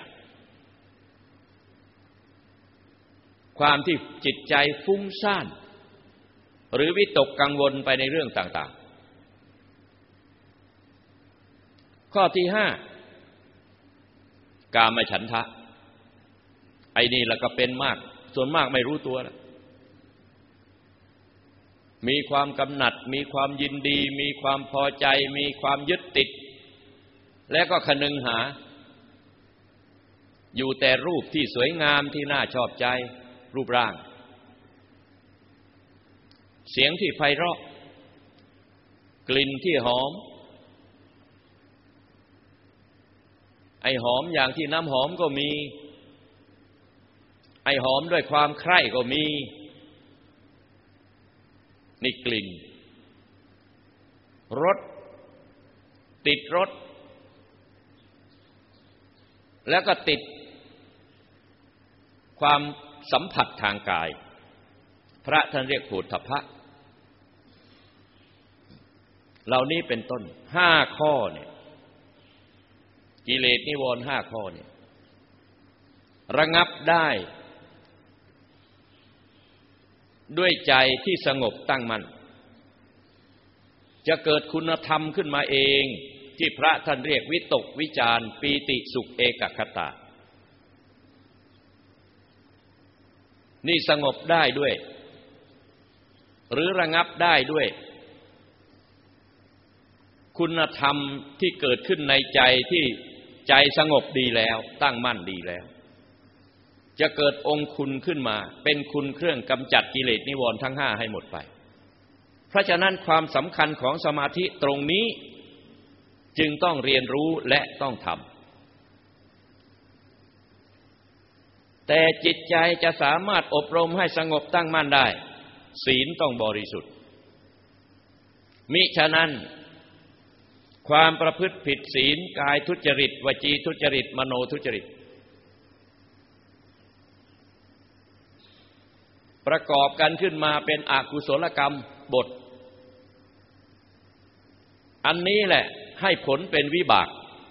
ความที่จิตใจฟุ้งซ่านหรือวิตกกังวลไปในเรื่องต่างๆข้อที่ห้ากามฉันทะไอ้นี่แล้วก็เป็นมากส่วนมากไม่รู้ตัวแล้วมีความกำหนัดมีความยินดีมีความพอใจมีความยึดติดและก็คนึงหาอยู่แต่รูปที่สวยงามที่น่าชอบใจรูปร่างเสียงที่ไพเราะกลิ่นที่หอมไอหอมอย่างที่น้ำหอมก็มีไอหอมด้วยความใคร่ก็มีนี่กลิ่นรสติดรสแล้วก็ติดความสัมผัสทางกายพระท่านเรียกโผฏฐัพพะเหล่านี้เป็นต้นห้าข้อเนี่ยกิเลสนิวรณ์ห้าข้อเนี่ยระงับได้ด้วยใจที่สงบตั้งมั่นจะเกิดคุณธรรมขึ้นมาเองที่พระท่านเรียกวิตกวิจารปีติสุขเอกคตานี่สงบได้ด้วยหรือระงับได้ด้วยคุณธรรมที่เกิดขึ้นในใจที่ใจสงบดีแล้วตั้งมั่นดีแล้วจะเกิดองค์คุณขึ้นมาเป็นคุณเครื่องกำจัดกิเลสนิวรณ์ทั้งห้าให้หมดไปเพราะฉะนั้นความสำคัญของสมาธิตรงนี้จึงต้องเรียนรู้และต้องทำแต่จิตใจจะสามารถอบรมให้สงบตั้งมั่นได้ศีลต้องบริสุทธิ์มิฉะนั้นความประพฤติผิดศีลกายทุจริตวจีทุจริตมโนทุจริตประกอบกันขึ้นมาเป็นอกุศลกรรมบทอันนี้แหละให้ผลเป็นวิบาก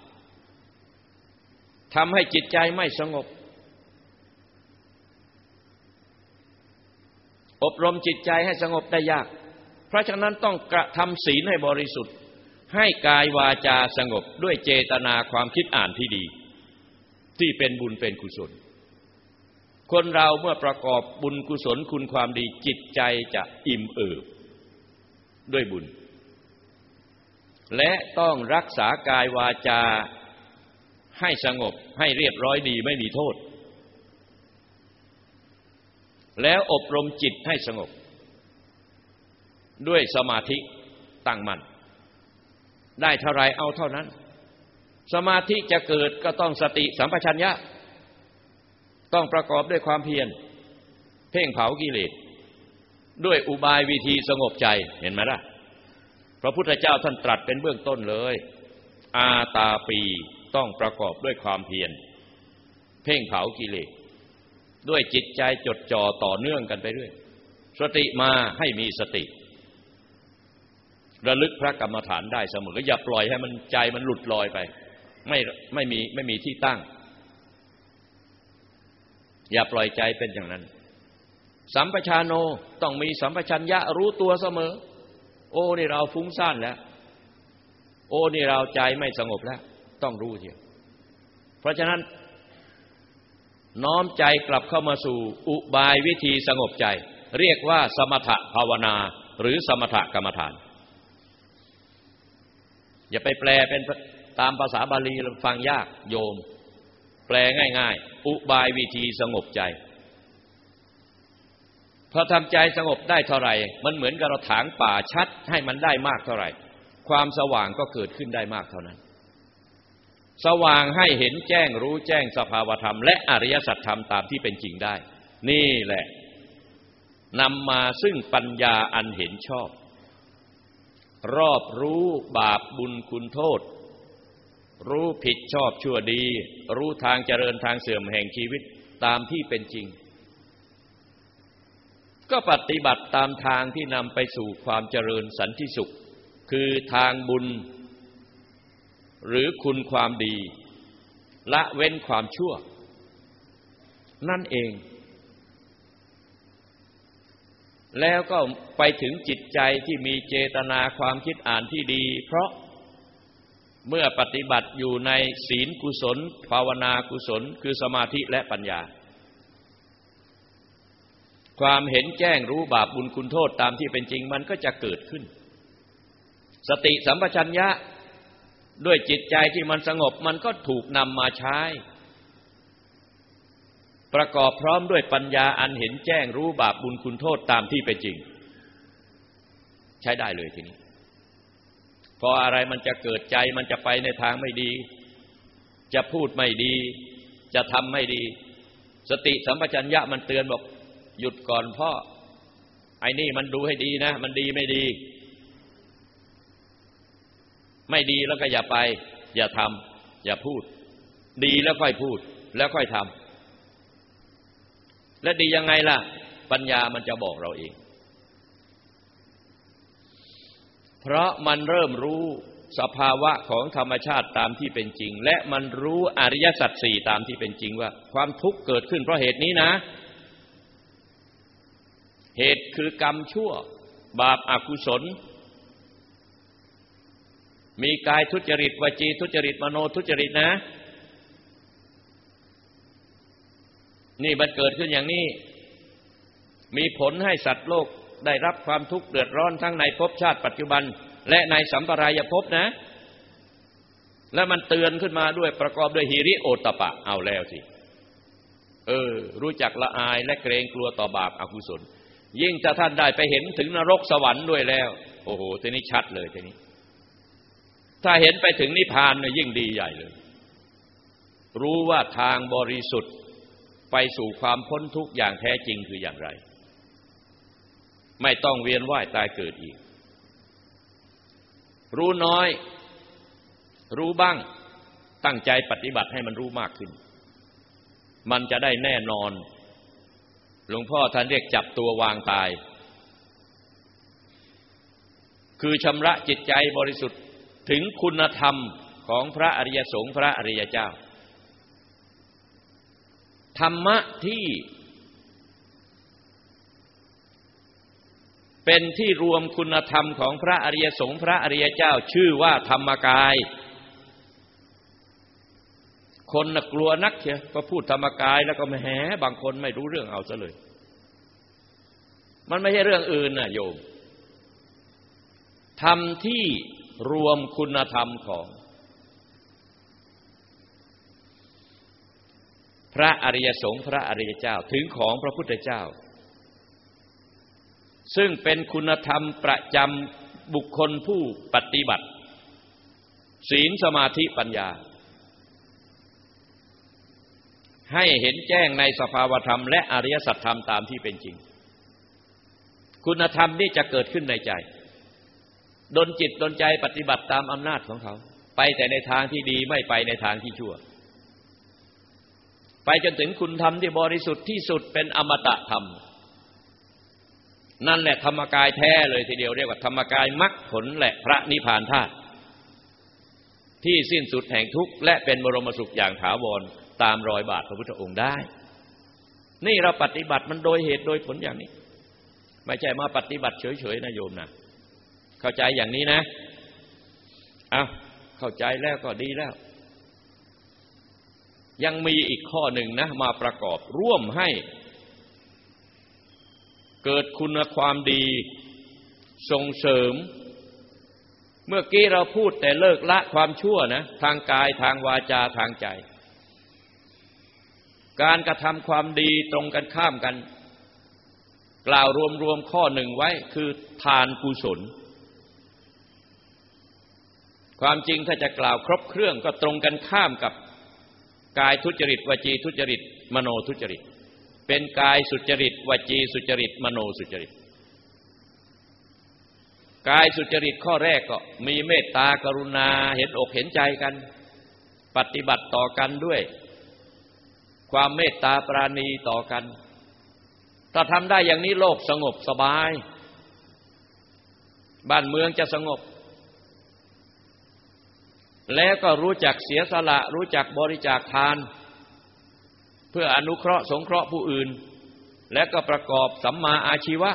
ทำให้จิตใจไม่สงบอบรมจิตใจให้สงบได้ยากเพราะฉะนั้นต้องกระทำศีลให้บริสุทธิ์ให้กายวาจาสงบด้วยเจตนาความคิดอ่านที่ดีที่เป็นบุญเป็นกุศลคนเราเมื่อประกอบบุญกุศลคุณความดีจิตใจจะอิ่มเอิบด้วยบุญและต้องรักษากายวาจาให้สงบให้เรียบร้อยดีไม่มีโทษแล้วอบรมจิตให้สงบด้วยสมาธิตั้งมั่นได้เท่าไรเอาเท่านั้นสมาธิจะเกิดก็ต้องสติสัมปชัญญะต้องประกอบด้วยความเพียรเพ่งเผากิเลสด้วยอุบายวิธีสงบใจเห็นไหมล่ะพระพุทธเจ้าท่านตรัสเป็นเบื้องต้นเลยอาตาปีต้องประกอบด้วยความเพียรเพ่งเผากิเลสด้วยจิตใจจดจ่อต่อเนื่องกันไปเรื่อยสติมาให้มีสติระลึกพระกรรมฐานได้เสมออย่าปล่อยให้มันใจมันหลุดลอยไปไม่ไม่มีไม่มีที่ตั้งอย่าปล่อยใจเป็นอย่างนั้นสัมปชานโนต้องมีสัมปชัญญะรู้ตัวเสมอโอ้นี่เราฟุ้งซ่านแล้วโอ้นี่เราใจไม่สงบแล้วต้องรู้เถอะเพราะฉะนั้นน้อมใจกลับเข้ามาสู่อุบายวิธีสงบใจเรียกว่าสมถภาวนาหรือสมถกรรมฐานอย่าไปแปลเป็นตามภาษาบาลีฟังยากโยมแปลง่ายๆอุบายวิธีสงบใจพอทำใจสงบได้เท่าไหร่มันเหมือนกับเราถางป่าชัดให้มันได้มากเท่าไหร่ความสว่างก็เกิดขึ้นได้มากเท่านั้นสว่างให้เห็นแจ้งรู้แจ้งสภาวธรรมและอริยสัจธรรมตามที่เป็นจริงได้นี่แหละนำมาซึ่งปัญญาอันเห็นชอบรอบรู้บาปบุญคุณโทษรู้ผิดชอบชั่วดีรู้ทางเจริญทางเสื่อมแห่งชีวิตตามที่เป็นจริงก็ปฏิบัติตามทางที่นำไปสู่ความเจริญสันติสุขคือทางบุญหรือคุณความดีละเว้นความชั่วนั่นเองแล้วก็ไปถึงจิตใจที่มีเจตนาความคิดอ่านที่ดีเพราะเมื่อปฏิบัติอยู่ในศีลกุศลภาวนากุศลคือสมาธิและปัญญาความเห็นแจ้งรู้บาปบุญคุณโทษตามที่เป็นจริงมันก็จะเกิดขึ้นสติสัมปชัญญะด้วยจิตใจที่มันสงบมันก็ถูกนำมาใช้ประกอบพร้อมด้วยปัญญาอันเห็นแจ้งรู้บาปบุญคุณโทษตามที่เป็นจริงใช้ได้เลยทีนี้พออะไรมันจะเกิดใจมันจะไปในทางไม่ดีจะพูดไม่ดีจะทำไม่ดีสติสัมปชัญญะมันเตือนบอกหยุดก่อนพ่อไอ้นี่มันดูให้ดีนะมันดีไม่ดีไม่ดีแล้วก็อย่าไปอย่าทำอย่าพูดดีแล้วค่อยพูดแล้วค่อยทำและดียังไงล่ะปัญญามันจะบอกเราเองเพราะมันเริ่มรู้สภาวะของธรรมชาติตามที่เป็นจริงและมันรู้อริยสัจสี่ตามที่เป็นจริงว่าความทุกข์เกิดขึ้นเพราะเหตุนี้นะเหตุคือกรรมชั่วบาปอกุศลมีกายทุจริตวจีทุจริตมโนทุจริตนะนี่มันเกิดขึ้นอย่างนี้มีผลให้สัตว์โลกได้รับความทุกข์เดือดร้อนทั้งในภพชาติปัจจุบันและในสัมปรายภพนะและมันเตือนขึ้นมาด้วยประกอบด้วยหิริโอตตัปปะเอาแล้วสิเออรู้จักละอายและเกรงกลัวต่อบาปอกุศลยิ่งถ้าท่านได้ไปเห็นถึงนรกสวรรค์ด้วยแล้วโอ้โหทีนี้ชัดเลยทีนี้ถ้าเห็นไปถึงนิพพานเนี่ยยิ่งดีใหญ่เลยรู้ว่าทางบริสุทธิ์ไปสู่ความพ้นทุกข์อย่างแท้จริงคืออย่างไรไม่ต้องเวียนว่ายตายเกิดอีกรู้น้อยรู้บ้างตั้งใจปฏิบัติให้มันรู้มากขึ้นมันจะได้แน่นอนหลวงพ่อท่านเรียกจับตัววางตายคือชำระจิตใจบริสุทธิ์ถึงคุณธรรมของพระอริยสงฆ์พระอริยเจ้าธรรมะที่เป็นที่รวมคุณธรรมของพระอริยสงฆ์พระอริยเจ้าชื่อว่าธรรมกายคนน่ะกลัวนักเชียวก็พูดธรรมกายแล้วก็แหมบางคนไม่รู้เรื่องเอาซะเลยมันไม่ใช่เรื่องอื่นน่ะโยมธรรมที่รวมคุณธรรมของพระอริยสงฆ์พระอริยเจ้าถึงของพระพุทธเจ้าซึ่งเป็นคุณธรรมประจำบุคคลผู้ปฏิบัติศีลสมาธิปัญญาให้เห็นแจ้งในสภาวธรรมและอริยสัจธรรมตามที่เป็นจริงคุณธรรมนี้จะเกิดขึ้นในใจดลจิตดลใจปฏิบัติตามอำนาจของเขาไปแต่ในทางที่ดีไม่ไปในทางที่ชั่วไปจนถึงคุณธรรมที่บริสุทธิ์ที่สุดเป็นอมตะธรรมนั่นแหละธรรมกายแท้เลยทีเดียวเรียกว่าธรรมกายมรรคผลและพระนิพพานธาตุที่สิ้นสุดแห่งทุกข์และเป็นบรมสุขอย่างถาวรตามรอยบาทพระพุทธองค์ได้นี่เราปฏิบัติมันโดยเหตุโดยผลอย่างนี้ไม่ใช่มาปฏิบัติเฉยๆนะโยมนะเข้าใจอย่างนี้นะอ้าวเข้าใจแล้วก็ดีแล้วยังมีอีกข้อหนึ่งนะมาประกอบร่วมให้เกิดคุณความดีส่งเสริมเมื่อกี้เราพูดแต่เลิกละความชั่วนะทางกายทางวาจาทางใจการกระทำความดีตรงกันข้ามกันกล่าวรวมๆข้อหนึ่งไว้คือทานกุศลความจริงถ้าจะกล่าวครบเครื่องก็ตรงกันข้ามกับกายทุจริตวจีทุจริตมโนทุจริตเป็นกายสุจริตวจีสุจริตมโนสุจริตกายสุจริตข้อแรกก็มีเมตตากรุณาเห็นอกเห็นใจกันปฏิบัติต่อกันด้วยความเมตตาปราณีต่อกันถ้าทำได้อย่างนี้โลกสงบสบายบ้านเมืองจะสงบแล้วก็รู้จักเสียสละรู้จักบริจาคทานเพื่ออนุเคราะห์สงเคราะห์ผู้อื่นและก็ประกอบสัมมาอาชีวะ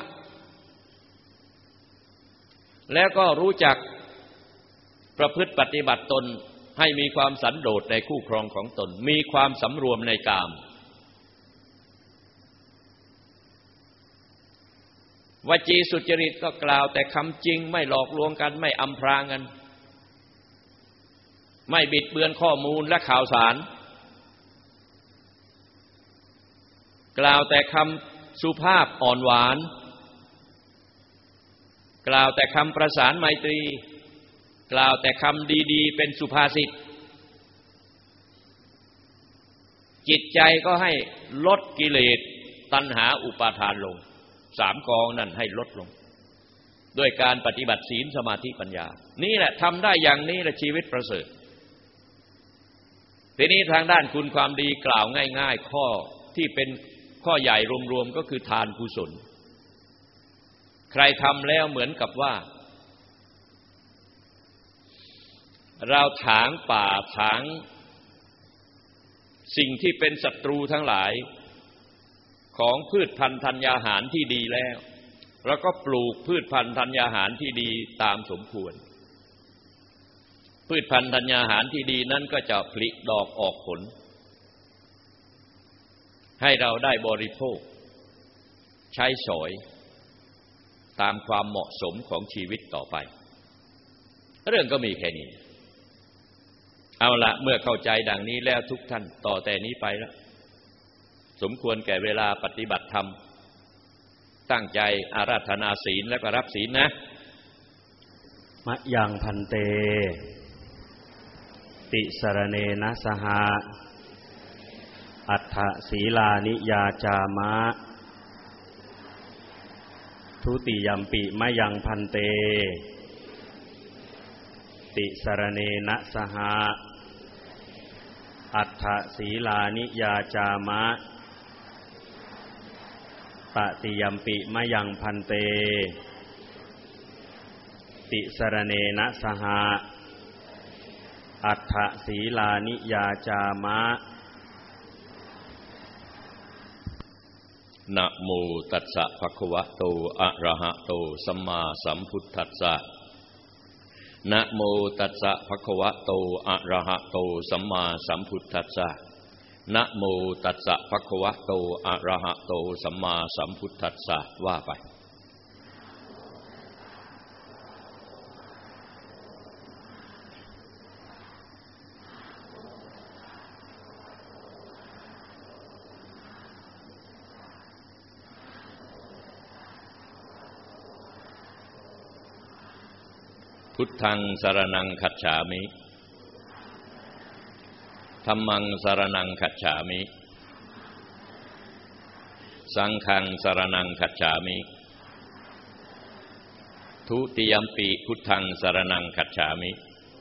แล้วก็รู้จักประพฤติปฏิบัติตนให้มีความสันโดษในคู่ครองของตนมีความสำรวมในกามวจีสุจริตก็กล่าวแต่คำจริงไม่หลอกลวงกันไม่อำพรางกันไม่บิดเบือนข้อมูลและข่าวสารกล่าวแต่คำสุภาพอ่อนหวานกล่าวแต่คำประสานไมตรีกล่าวแต่คำดีๆเป็นสุภาษิตจิตใจก็ให้ลดกิเลสตัณหาอุปาทานลงสามกองนั่นให้ลดลงด้วยการปฏิบัติศีลสมาธิปัญญานี่แหละทำได้อย่างนี้แหละชีวิตประเสริฐทีนี้ทางด้านคุณความดีกล่าวง่ายๆข้อที่เป็นข้อใหญ่รวมๆก็คือทานกุศลใครทำแล้วเหมือนกับว่าเราถางป่าถางสิ่งที่เป็นศัตรูทั้งหลายของพืชพันธุ์ธัญญาหารที่ดีแล้วแล้วก็ปลูกพืชพันธุ์ธัญญาหารที่ดีตามสมควรพืชพันธุ์ธัญญาหารที่ดีนั้นก็จะผลิดอกออกผลให้เราได้บริโภคใช้สอยตามความเหมาะสมของชีวิตต่อไปเรื่องก็มีแค่นี้เอาละเมื่อเข้าใจดังนี้แล้วทุกท่านต่อแต่นี้ไปแล้วสมควรแก่เวลาปฏิบัติธรรมตั้งใจอาราธนาศีลแล้วก็รับศีลนะมะยังพันเตติสรเนนะสหะอัฏฐศีลานิยาจามะทุติยัมปิมะยังพันเตติสรเนนะสหะอัฏฐศีลานิยาจามะตติยัมปิมะยังพันเตติสรเนนะสหะอัฏฐศีลานิยาจามะนะโมตัสสะภะคะวะโตอะระหะโตสัมมาสัมพุทธัสสะนะโมตัสสะภะคะวะโตอะระหะโตสัมมาสัมพุทธัสสะนะโมตัสสะภะคะวะโตอะระหะโตสัมมาสัมพุทธัสสะว่าไปพุทธังสรณังคัจฉามิธัมมังสรณังคัจฉามิสังฆังสรณังคัจฉามิทุติยัมปิพุทธังสรณังคัจฉามิ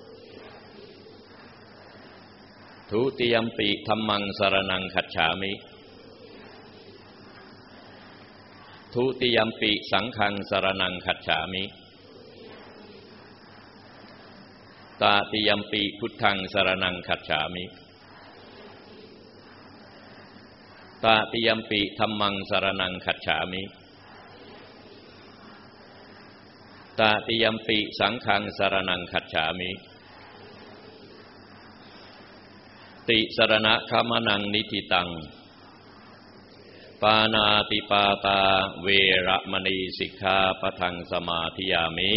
ทุติยัมปิธัมมังสรณังคัจฉามิทุติยัมปิสังฆังสรณังคัจฉามิตติยัมปิพุทธังสรณังคัจฉามิตติยัมปิธัมมังสรณังคัจฉามิตติยัมปิสังฆังสรณังคัจฉามิติสรณคัมมนังนิธิตังปานาติปาตาเวระมณีสิกขาปะทังสมาธิยามิ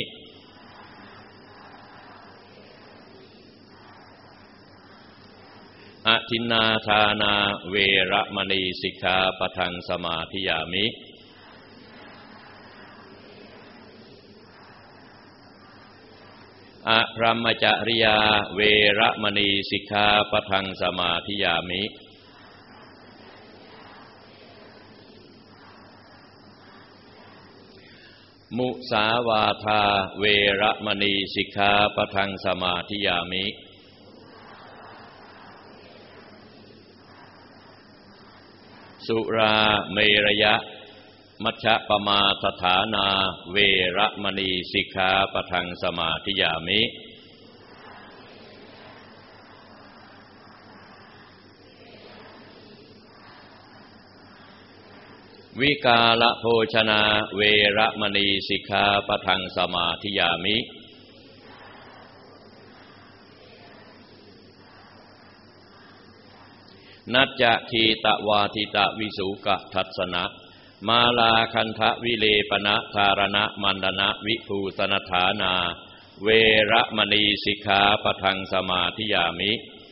อทินนาทานาเวระมณีสิกขาปะทังสมาธิยามิอะพรหมจริยาเวระมณีสิกขาปะทังสมาธิยามิมุสาวาทาเวระมณีสิกขาปะทังสมาธิยามิสุราเมรยะมัชฌะปมาทฐานาเวระมณีสิกขาปะทังสมาธิยามิวิกาลโภชนาเวระมณีสิกขาปะทังสมาธิยามินัจจะทีตะวาทิตะวิสุกะทัสสนะมาลาคันทะวิเลปนะธารณะมันดนะวิภูสนฐานาเวระมณีสิกขาปะทังสมาธิยามิ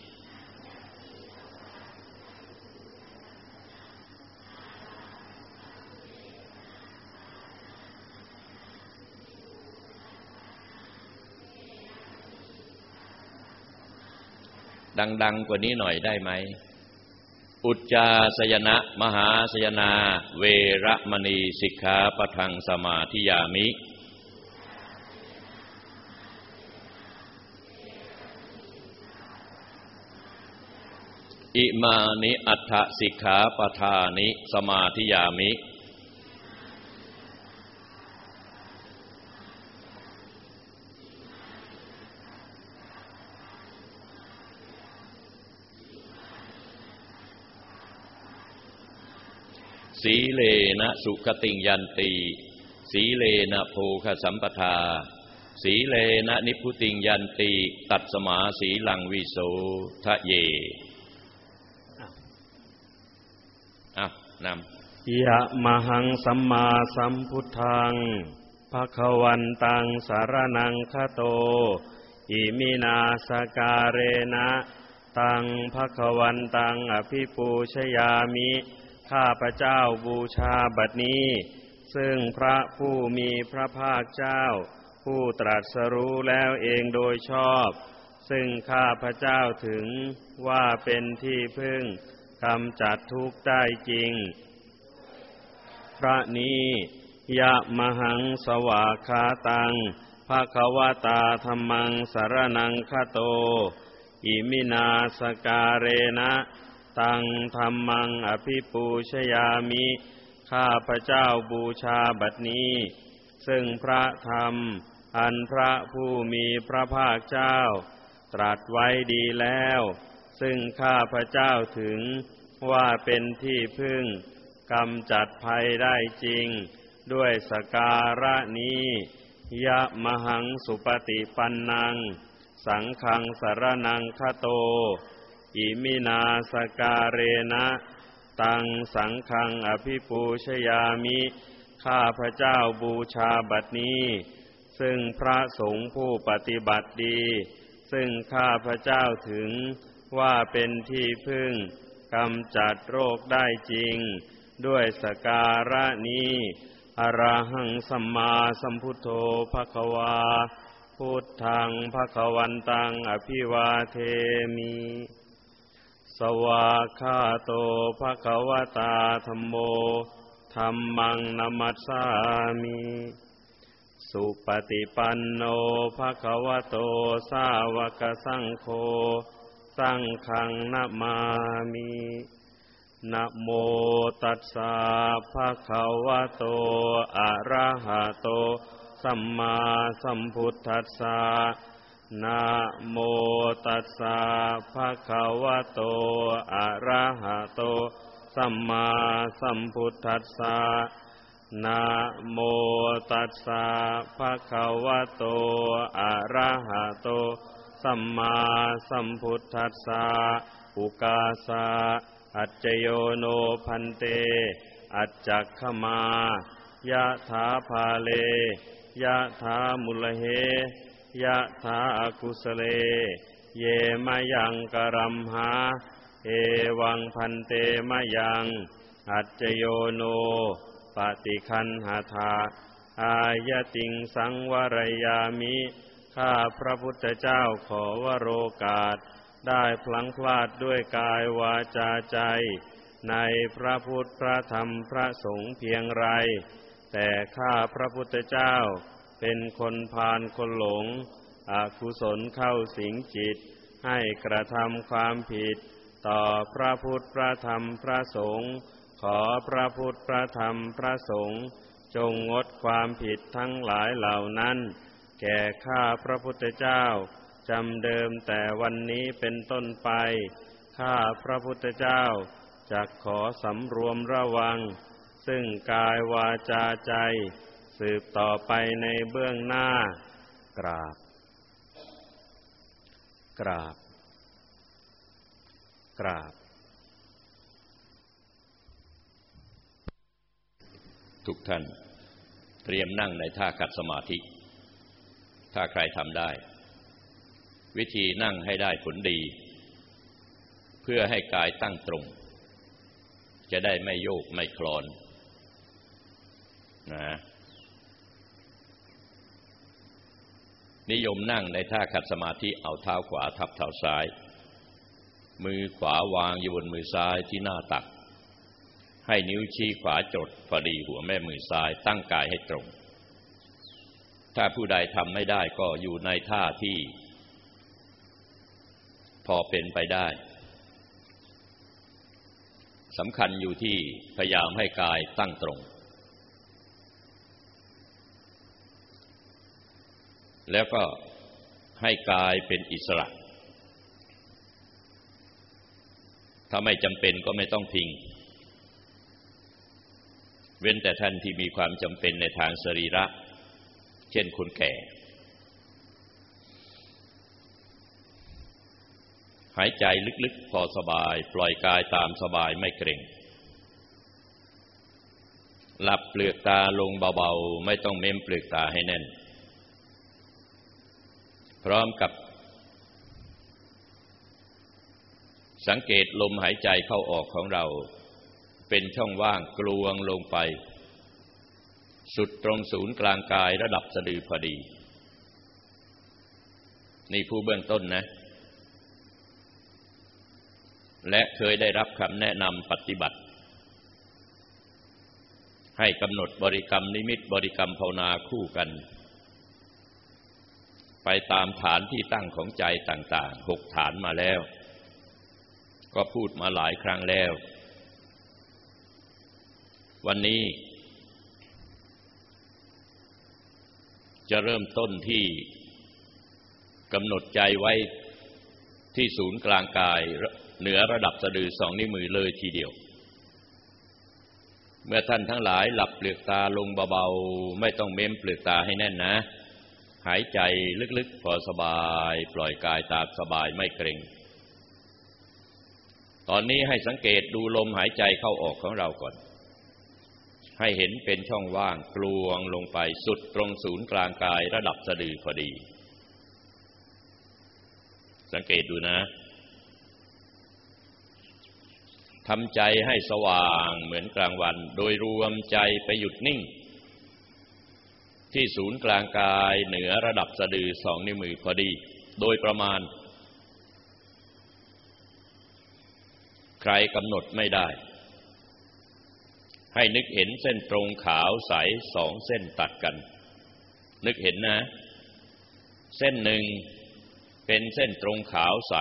ดังๆกว่านี้หน่อยได้ไหมอุจจาสยนะมหาสยนาเวระมณีสิกขาปะทังสมาธิยามิอิมานิอัฏฐสิกขาปทานิสมาธิยามิสีเลนะสุขติงยันติสีเลนะโภคสัมปทาสีเลนะนิพพุติงยันติตัดสมาสีลังวิโสทะเยอ้าวนำยะมหังสัมมาสัมพุทธังภควันตังสารนังคโตอิมินาสการเรนะตังภควันตังอภิปูชยามิข้าพเจ้าบูชาบัดนี้ซึ่งพระผู้มีพระภาคเจ้าผู้ตรัสรู้แล้วเองโดยชอบซึ่งข้าพเจ้าถึงว่าเป็นที่พึ่งกำจัดทุกข์ได้จริงพระนี้ยะมหังสวากขาตังภควตาธัมมังสรณังคโตอิมินาสการเรนะตังธัมมังอภิปูชยามิข้าพเจ้าบูชาบัดนี้ซึ่งพระธรรมอันพระผู้มีพระภาคเจ้าตรัสไว้ดีแล้วซึ่งข้าพเจ้าถึงว่าเป็นที่พึ่งกำจัดภัยได้จริงด้วยสการะนี้ยะมหังสุปฏิปันนังสังฆังสรณังคโตอิมินาสการเรนะตังสังฆังอภิปูชยามิข้าพเจ้าบูชาบัดนี้ซึ่งพระสงฆ์ผู้ปฏิบัติดีซึ่งข้าพเจ้าถึงว่าเป็นที่พึ่งกำจัดโรคได้จริงด้วยสการะนี้อรหังสัมมาสัมพุทโธภควาพุทธังภควันตังอภิวาเทมิสวากขาโตภควตาธัมโมธัมมังนัมมัสสามิสุปฏิปันโนภควโตสาวกสังโฆสังฆังนะมามินะโมตัสสะภะคะวะโตอะระหะโตสัมมาสัมพุทธัสสะนะโมตัสสะภะคะวะโตอะระหะโตสัมมาสัมพุทธัสสะนะโมตัสสะภะคะวะโตอะระหะโตสัมมาสัมพุทธัสสะอุกาสะอัจจโยโนพันเตอัจจักขมายะถาภาเลยะถามุลเหยะถาอกุสเลเยมะยังกรัมหาเอวังพันเตมะยังอัจจโยโนปฏิคันหทาอายติงสังวรยามิข้าพระพุทธเจ้าขอวโรกาสได้พลั้งพลาดด้วยกายวาจาใจในพระพุทธพระธรรมพระสงฆ์เพียงไรแต่ข้าพระพุทธเจ้าเป็นคนพาลคนหลงอกุศลเข้าสิงจิตให้กระทำความผิดต่อพระพุทธพระธรรมพระสงฆ์ขอพระพุทธพระธรรมพระสงฆ์จงงดความผิดทั้งหลายเหล่านั้นแก่ข้าพระพุทธเจ้าจำเดิมแต่วันนี้เป็นต้นไปข้าพระพุทธเจ้าจักขอสำรวมระวังซึ่งกายวาจาใจสืบต่อไปในเบื้องหน้ากราบกราบกราบทุกท่านเตรียมนั่งในท่าขัดสมาธิถ้าใครทำได้วิธีนั่งให้ได้ผลดีเพื่อให้กายตั้งตรงจะได้ไม่โยกไม่คลอนนะนิยมนั่งในท่าขัดสมาธิเอาเท้าขวาทับเท้าซ้ายมือขวาวางอยู่บนมือซ้ายที่หน้าตักให้นิ้วชี้ขวาจดพอดีหัวแม่มือซ้ายตั้งกายให้ตรงถ้าผู้ใดทำไม่ได้ก็อยู่ในท่าที่พอเป็นไปได้สำคัญอยู่ที่พยายามให้กายตั้งตรงแล้วก็ให้กายเป็นอิสระถ้าไม่จำเป็นก็ไม่ต้องพิงเว้นแต่ท่านที่มีความจำเป็นในทางสรีระเช่นคนแก่หายใจลึกๆพอสบายปล่อยกายตามสบายไม่เกร็งหลับเปลือกตาลงเบาๆไม่ต้องเม้มเปลือกตาให้แน่นพร้อมกับสังเกตลมหายใจเข้าออกของเราเป็นช่องว่างกลวงลงไปสุดตรงศูนย์กลางกายระดับสะดือพอดีนี่ผู้เบื้องต้นนะและเคยได้รับคำแนะนำปฏิบัติให้กำหนดบริกรรมนิมิตบริกรรมภาวนาคู่กันไปตามฐานที่ตั้งของใจต่างๆหกฐานมาแล้วก็พูดมาหลายครั้งแล้ววันนี้จะเริ่มต้นที่กำหนดใจไว้ที่ศูนย์กลางกายเหนือระดับสะดือสองนิ้วมือเลยทีเดียวเมื่อท่านทั้งหลายหลับเปลือกตาลงเบาๆไม่ต้องเม้มเปลือกตาให้แน่นนะหายใจลึกๆพอสบายปล่อยกายตามสบายไม่เกร็งตอนนี้ให้สังเกตดูลมหายใจเข้าออกของเราก่อนให้เห็นเป็นช่องว่างกลวงลงไปสุดตรงศูนย์กลางกายระดับสะดือพอดีสังเกตดูนะทำใจให้สว่างเหมือนกลางวันโดยรวมใจไปหยุดนิ่งที่ศูนย์กลางกายเหนือระดับสะดือสองนิ้วมือพอดีโดยประมาณใครกำหนดไม่ได้ให้นึกเห็นเส้นตรงขาวใสสองเส้นตัดกันนึกเห็นนะเส้นหนึ่งเป็นเส้นตรงขาวใส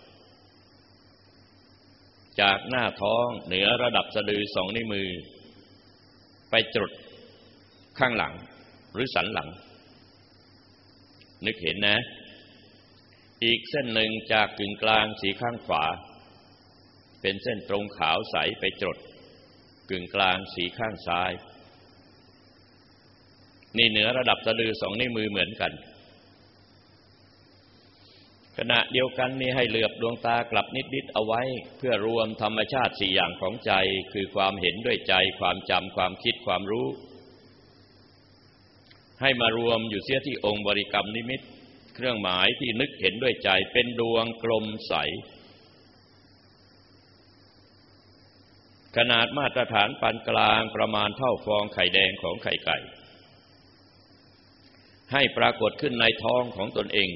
จากหน้าท้องเหนือระดับสะดือสองนิ้วมือไปจรดข้างหลังหรือสันหลังนึกเห็นนะอีกเส้นหนึ่งจากกึ่งกลางสีข้างขวาเป็นเส้นตรงขาวใสไปจรดกึ่งกลางสีข้างซ้ายนี่เหนือระดับสะดือสองนิ้วมือเหมือนกันขณะเดียวกันนี้ให้เหลือบดวงตากลับนิดๆเอาไว้เพื่อรวมธรรมชาติสี่อย่างของใจคือความเห็นด้วยใจความจำความคิดความรู้ให้มารวมอยู่เสียที่องค์บริกรรมนิมิตเครื่องหมายที่นึกเห็นด้วยใจเป็นดวงกลมใสขนาดมาตรฐานปานกลางประมาณเท่าฟองไข่แดงของไข่ไก่ให้ปรากฏขึ้นในท้องของตนเอง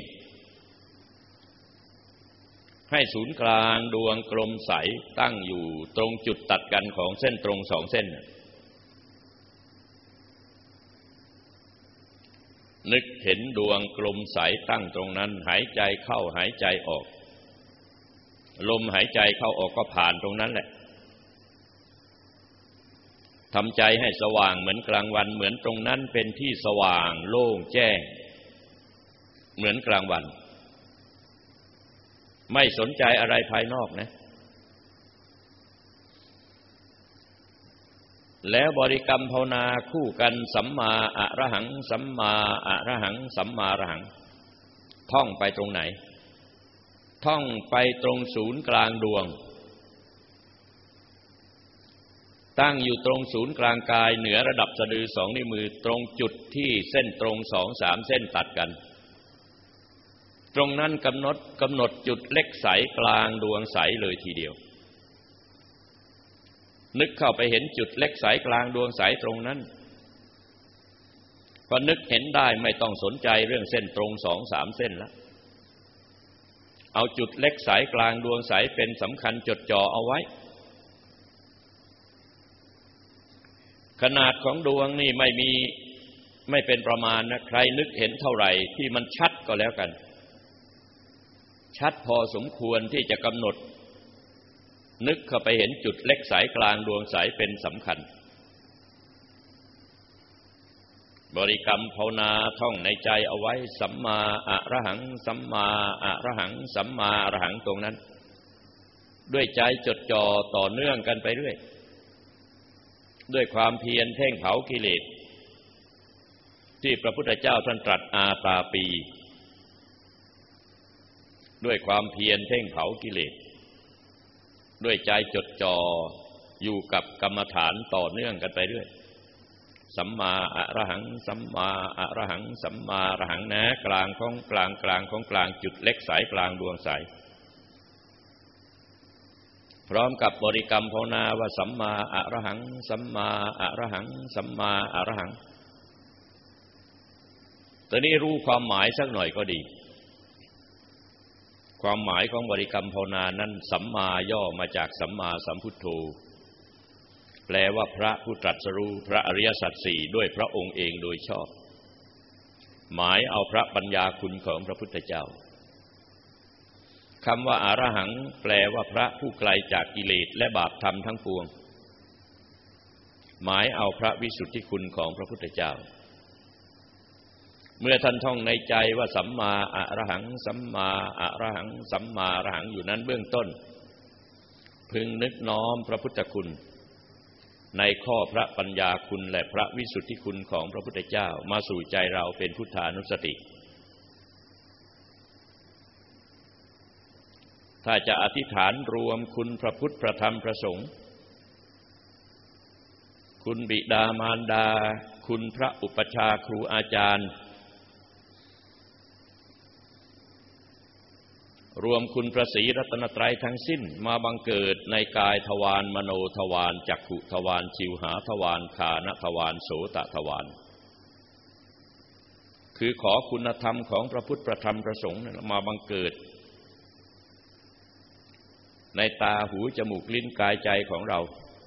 ให้ศูนย์กลางดวงกลมใสตั้งอยู่ตรงจุดตัดกันของเส้นตรงสองเส้นนึกเห็นดวงกลมใสตั้งตรงนั้นหายใจเข้าหายใจออกลมหายใจเข้าออกก็ผ่านตรงนั้นแหละทำใจให้สว่างเหมือนกลางวันเหมือนตรงนั้นเป็นที่สว่างโล่งแจ้งเหมือนกลางวันไม่สนใจอะไรภายนอกนะแล้วบริกรรมภาวนาคู่กันสัมมาอะระหังสัมมาอะระหังสัมมาอะระหังท่องไปตรงไหนท่องไปตรงศูนย์กลางดวงตั้งอยู่ตรงศูนย์กลางกายเหนือระดับสะดือสองนิ้วมือตรงจุดที่เส้นตรงสองสามเส้นตัดกันตรงนั้นกำหนดกำหนดจุดเล็กใสกลางดวงใสเลยทีเดียวนึกเข้าไปเห็นจุดเล็กใสกลางดวงใสตรงนั้นพอนึกเห็นได้ไม่ต้องสนใจเรื่องเส้นตรงสองสามเส้นแล้วเอาจุดเล็กใสกลางดวงใสเป็นสำคัญจดจ่อเอาไว้ขนาดของดวงนี่ไม่มีไม่เป็นประมาณนะใครนึกเห็นเท่าไหร่ที่มันชัดก็แล้วกันชัดพอสมควรที่จะกำหนดนึกเข้าไปเห็นจุดเล็กใสกลางดวงใสเป็นสำคัญบริกรรมภาวนาท่องในใจเอาไว้สัมมาอะระหังสัมมาอะระหังสัมมาอะระหังตรงนั้นด้วยใจจดจ่อต่อเนื่องกันไปเรื่อยด้วยความเพียรเพ่งเผากิเลสที่พระพุทธเจ้าท่านตรัสอาตาปีด้วยความเพียรเพ่งเผากิเลสด้วยใจจดจ่ออยู่กับกรรมฐานต่อเนื่องกันไปเรื่อยสัมมาอะระหังสัมมาอะระหังสัมมาอะระหังนะกลางของกลางกลางของกลางจุดเล็กใสกลางดวงใสพร้อมกับบริกรรมภาวนาว่าสัมมาอะระหังสัมมาอะระหังสัมมาอะระหังตอนนี้รู้ความหมายสักหน่อยก็ดีความหมายของบริกรรมภาวนานั้นสัมมาย่อมาจากสัมมาสัมพุทโธแปลว่าพระผู้ตรัสรู้พระอริยสัจสี่ด้วยพระองค์เองโดยชอบหมายเอาพระปัญญาคุณของพระพุทธเจ้าคำว่าอรหังแปลว่าพระผู้ไกลจากกิเลสและบาปธรรมทั้งปวงหมายเอาพระวิสุทธิคุณของพระพุทธเจ้าเมื่อท่านท่องในใจว่าสัมมาอรหังสัมมาอรหังสัมมาอรหังอยู่นั้นเบื้องต้นพึงนึกน้อมพระพุทธคุณในข้อพระปัญญาคุณและพระวิสุทธิคุณของพระพุทธเจ้ามาสู่ใจเราเป็นพุทธานุสติถ้าจะอธิษฐานรวมคุณพระพุทธพระธรรมพระสงฆ์คุณบิดามารดาคุณพระอุปชาครูอาจารย์รวมคุณพระศรีรัตนตรัยทั้งสิ้นมาบังเกิดในกายทวารมโนทวารจักขุทวารชิวหาทวารคานทวารโสตทวารคือขอคุณธรรมของพระพุทธพระธรรมพระสงฆ์มาบังเกิดในตาหูจมูกลิ้นกายใจของเรา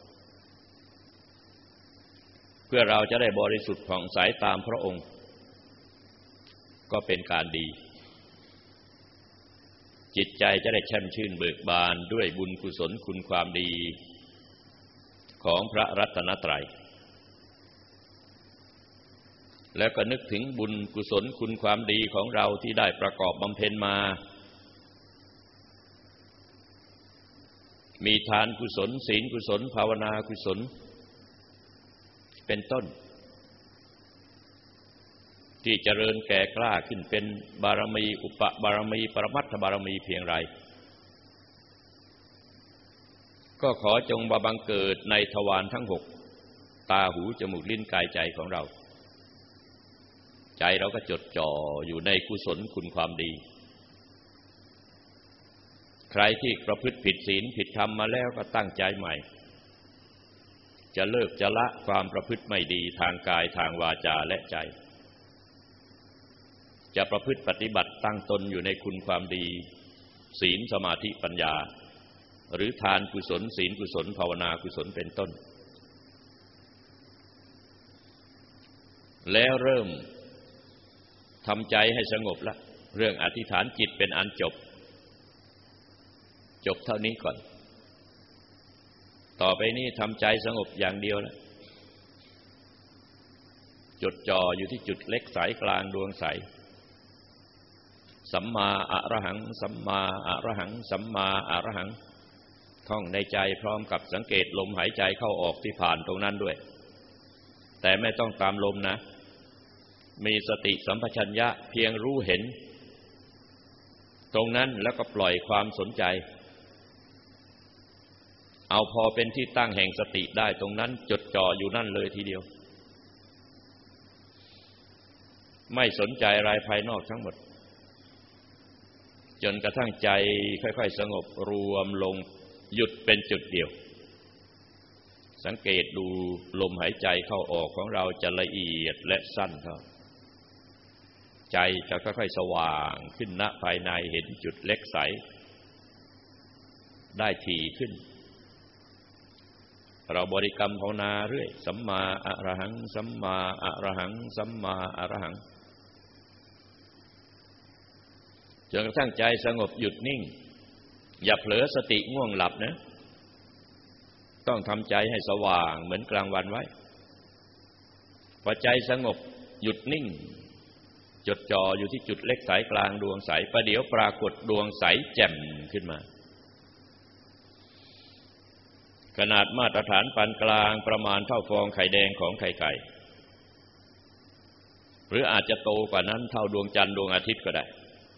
เพื่อเราจะได้บริสุทธิ์ผ่องใสตามพระองค์ก็เป็นการดีจิตใจจะได้แช่มชื่นเบิกบานด้วยบุญกุศลคุณความดีของพระรัตนตรัยแล้วก็นึกถึงบุญกุศลคุณความดีของเราที่ได้ประกอบบำเพ็ญมามีทานกุศลศีลกุศลภาวนากุศลเป็นต้นที่เจริญแก่กล้าขึ้นเป็นบารมีอุปบารมีปรมัตถบารมีเพียงไรก็ขอจงบังเกิดในทวารทั้งหกตาหูจมูกลิ้นกายใจของเราใจเราก็จดจ่ออยู่ในกุศลคุณความดีใครที่ประพฤติผิดศีลผิดธรรมมาแล้วก็ตั้งใจใหม่จะเลิกจะละความประพฤติไม่ดีทางกายทางวาจาและใจจะประพฤติปฏิบัติตั้งตนอยู่ในคุณความดีศีลสมาธิปัญญาหรือทานกุศลศีลกุศลภาวนากุศลเป็นต้นแล้วเริ่มทำใจให้สงบละเรื่องอธิษฐานจิตเป็นอันจบจบเท่านี้ก่อนต่อไปนี้ทำใจสงบอย่างเดียวละจดจ่ออยู่ที่จุดเล็กใสกลางดวงใสสัมมาอะระหังสัมมาอะระหังสัมมาอะระหังท่องในใจพร้อมกับสังเกตลมหายใจเข้าออกที่ผ่านตรงนั้นด้วยแต่ไม่ต้องตามลมนะมีสติสัมปชัญญะเพียงรู้เห็นตรงนั้นแล้วก็ปล่อยความสนใจเอาพอเป็นที่ตั้งแห่งสติได้ตรงนั้นจดจ่ออยู่นั่นเลยทีเดียวไม่สนใจอะไรภายนอกทั้งหมดจนกระทั่งใจค่อยๆสงบรวมลงหยุดเป็นจุดเดียวสังเกตดูลมหายใจเข้าออกของเราจะละเอียดและสั้นเข้าใจจะค่อยๆสว่างขึ้นณภายในเห็นจุดเล็กใสได้ถี่ขึ้นเราบริกรรมภาวนาเรื่อยสัมมาอะระหังสัมมาอะระหังสัมมาอะระหังจนกระทั่งใจสงบหยุดนิ่งอย่าเผลอสติง่วงหลับนะต้องทำใจให้สว่างเหมือนกลางวันไว้พอใจสงบหยุดนิ่งจดจ่ออยู่ที่จุดเล็กใสกลางดวงใสประเดี๋ยวปรากฏดวงใสแจ่มขึ้นมาขนาดมาตรฐานปานกลางประมาณเท่าฟองไข่แดงของไข่ไก่หรืออาจจะโตกว่านั้นเท่าดวงจันทร์ดวงอาทิตย์ก็ได้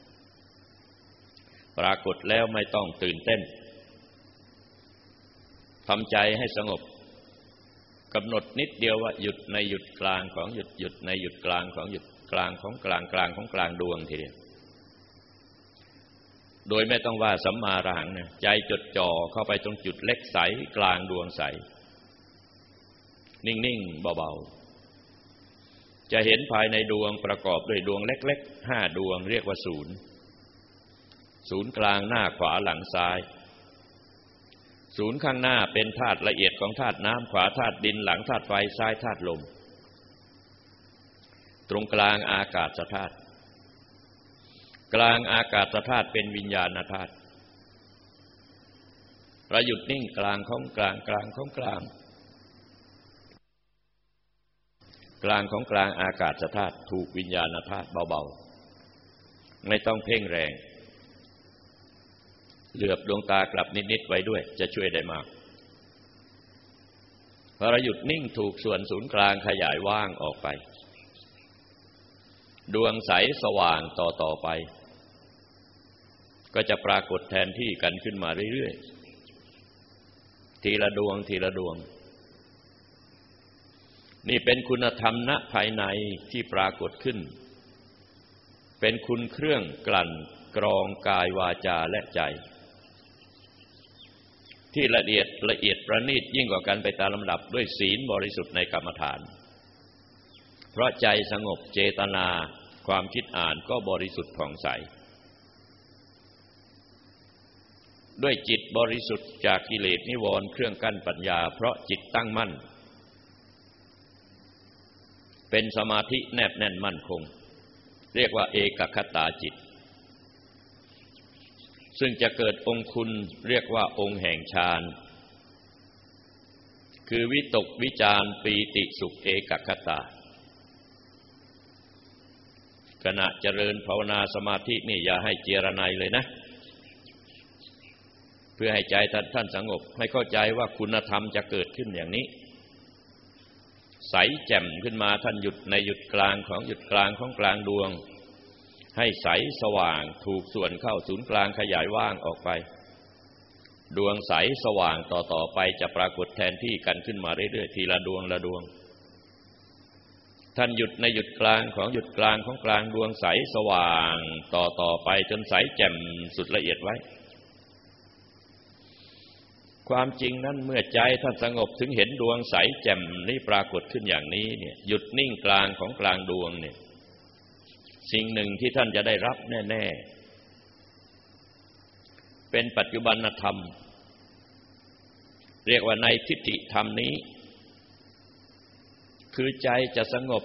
ปรากฏแล้วไม่ต้องตื่นเต้นทำใจให้สงบกำหนดนิดเดียวว่าหยุดในหยุดกลางของหยุดหยุดในหยุดกลางของหยุดกลางของกลางกลางของกลางดวงทีเดียวโดยไม่ต้องว่าสัมมาอรหังเนี่ยใจจดจ่อเข้าไปตรงจุดเล็กใสกลางดวงใสนิ่งๆเบาๆจะเห็นภายในดวงประกอบด้วยดวงเล็กๆห้าดวงเรียกว่าศูนย์ศูนย์กลางหน้าขวาหลังซ้ายศูนย์ข้างหน้าเป็นธาตุละเอียดของธาตุน้ำขวาธาตุดินหลังธาตุไฟซ้ายธาตุลมตรงกลางอากาศธาตุกลางอากาศธาตุเป็นวิญญาณธาตุเราหยุดนิ่งกลางของกลางกลางของกลางกลางของกลางอากาศธาตุถูกวิญญาณธาตุเบาๆไม่ต้องเพ่งแรงเหลือบดวงตากลับนิดๆไว้ด้วยจะช่วยได้มากพอเราหยุดนิ่งถูกส่วนศูนย์กลางขยายว่างออกไปดวงใสสว่างต่อต่อไปก็จะปรากฏแทนที่กันขึ้นมาเรื่อยๆทีละดวงทีละดวงนี่เป็นคุณธรรมณภายในที่ปรากฏขึ้นเป็นคุณเครื่องกลั่นกรองกายวาจาและใจที่ละเอียดละเอียดประณีตยิ่งกว่ากันไปตามลำดับด้วยศีลบริสุทธิ์ในกรรมฐานเพราะใจสงบเจตนาความคิดอ่านก็บริสุทธิ์ผ่องใสด้วยจิตบริสุทธิ์จากกิเลสนิวรณ์เครื่องกั้นปัญญาเพราะจิตตั้งมั่นเป็นสมาธิแนบแน่นมั่นคงเรียกว่าเอกคตาจิตซึ่งจะเกิดองค์คุณเรียกว่าองค์แห่งฌานคือวิตกวิจารปีติสุขเอกคตาขณะเจริญภาวนาสมาธินี่อย่าให้เจรไนเลยนะเพื่อให้ใจท่านท่านสงบให้เข้าใจว่าคุณธรรมจะเกิดขึ้นอย่างนี้ใสแจ่มขึ้นมาท่านหยุดในหยุดกลางของหยุดกลางของกลางดวงให้ใสสว่างถูกส่วนเข้าศูนย์กลางขยายว่างออกไปดวงใสสว่างต่อต่อไปจะปรากฏแทนที่กันขึ้นมาเรื่อยๆทีละดวงละดวงท่านหยุดในหยุดกลางของหยุดกลางของกลางดวงใสสว่างต่อต่อไปจนใสแจ่มสุดละเอียดไว้ความจริงนั้นเมื่อใจท่านสงบถึงเห็นดวงใสแจ่มนี้ปรากฏขึ้นอย่างนี้เนี่ยหยุดนิ่งกลางของกลางดวงเนี่ยสิ่งหนึ่งที่ท่านจะได้รับแน่ๆเป็นปัจจุบันธรรมเรียกว่าในทิฏฐิธรรมนี้คือใจจะสงบ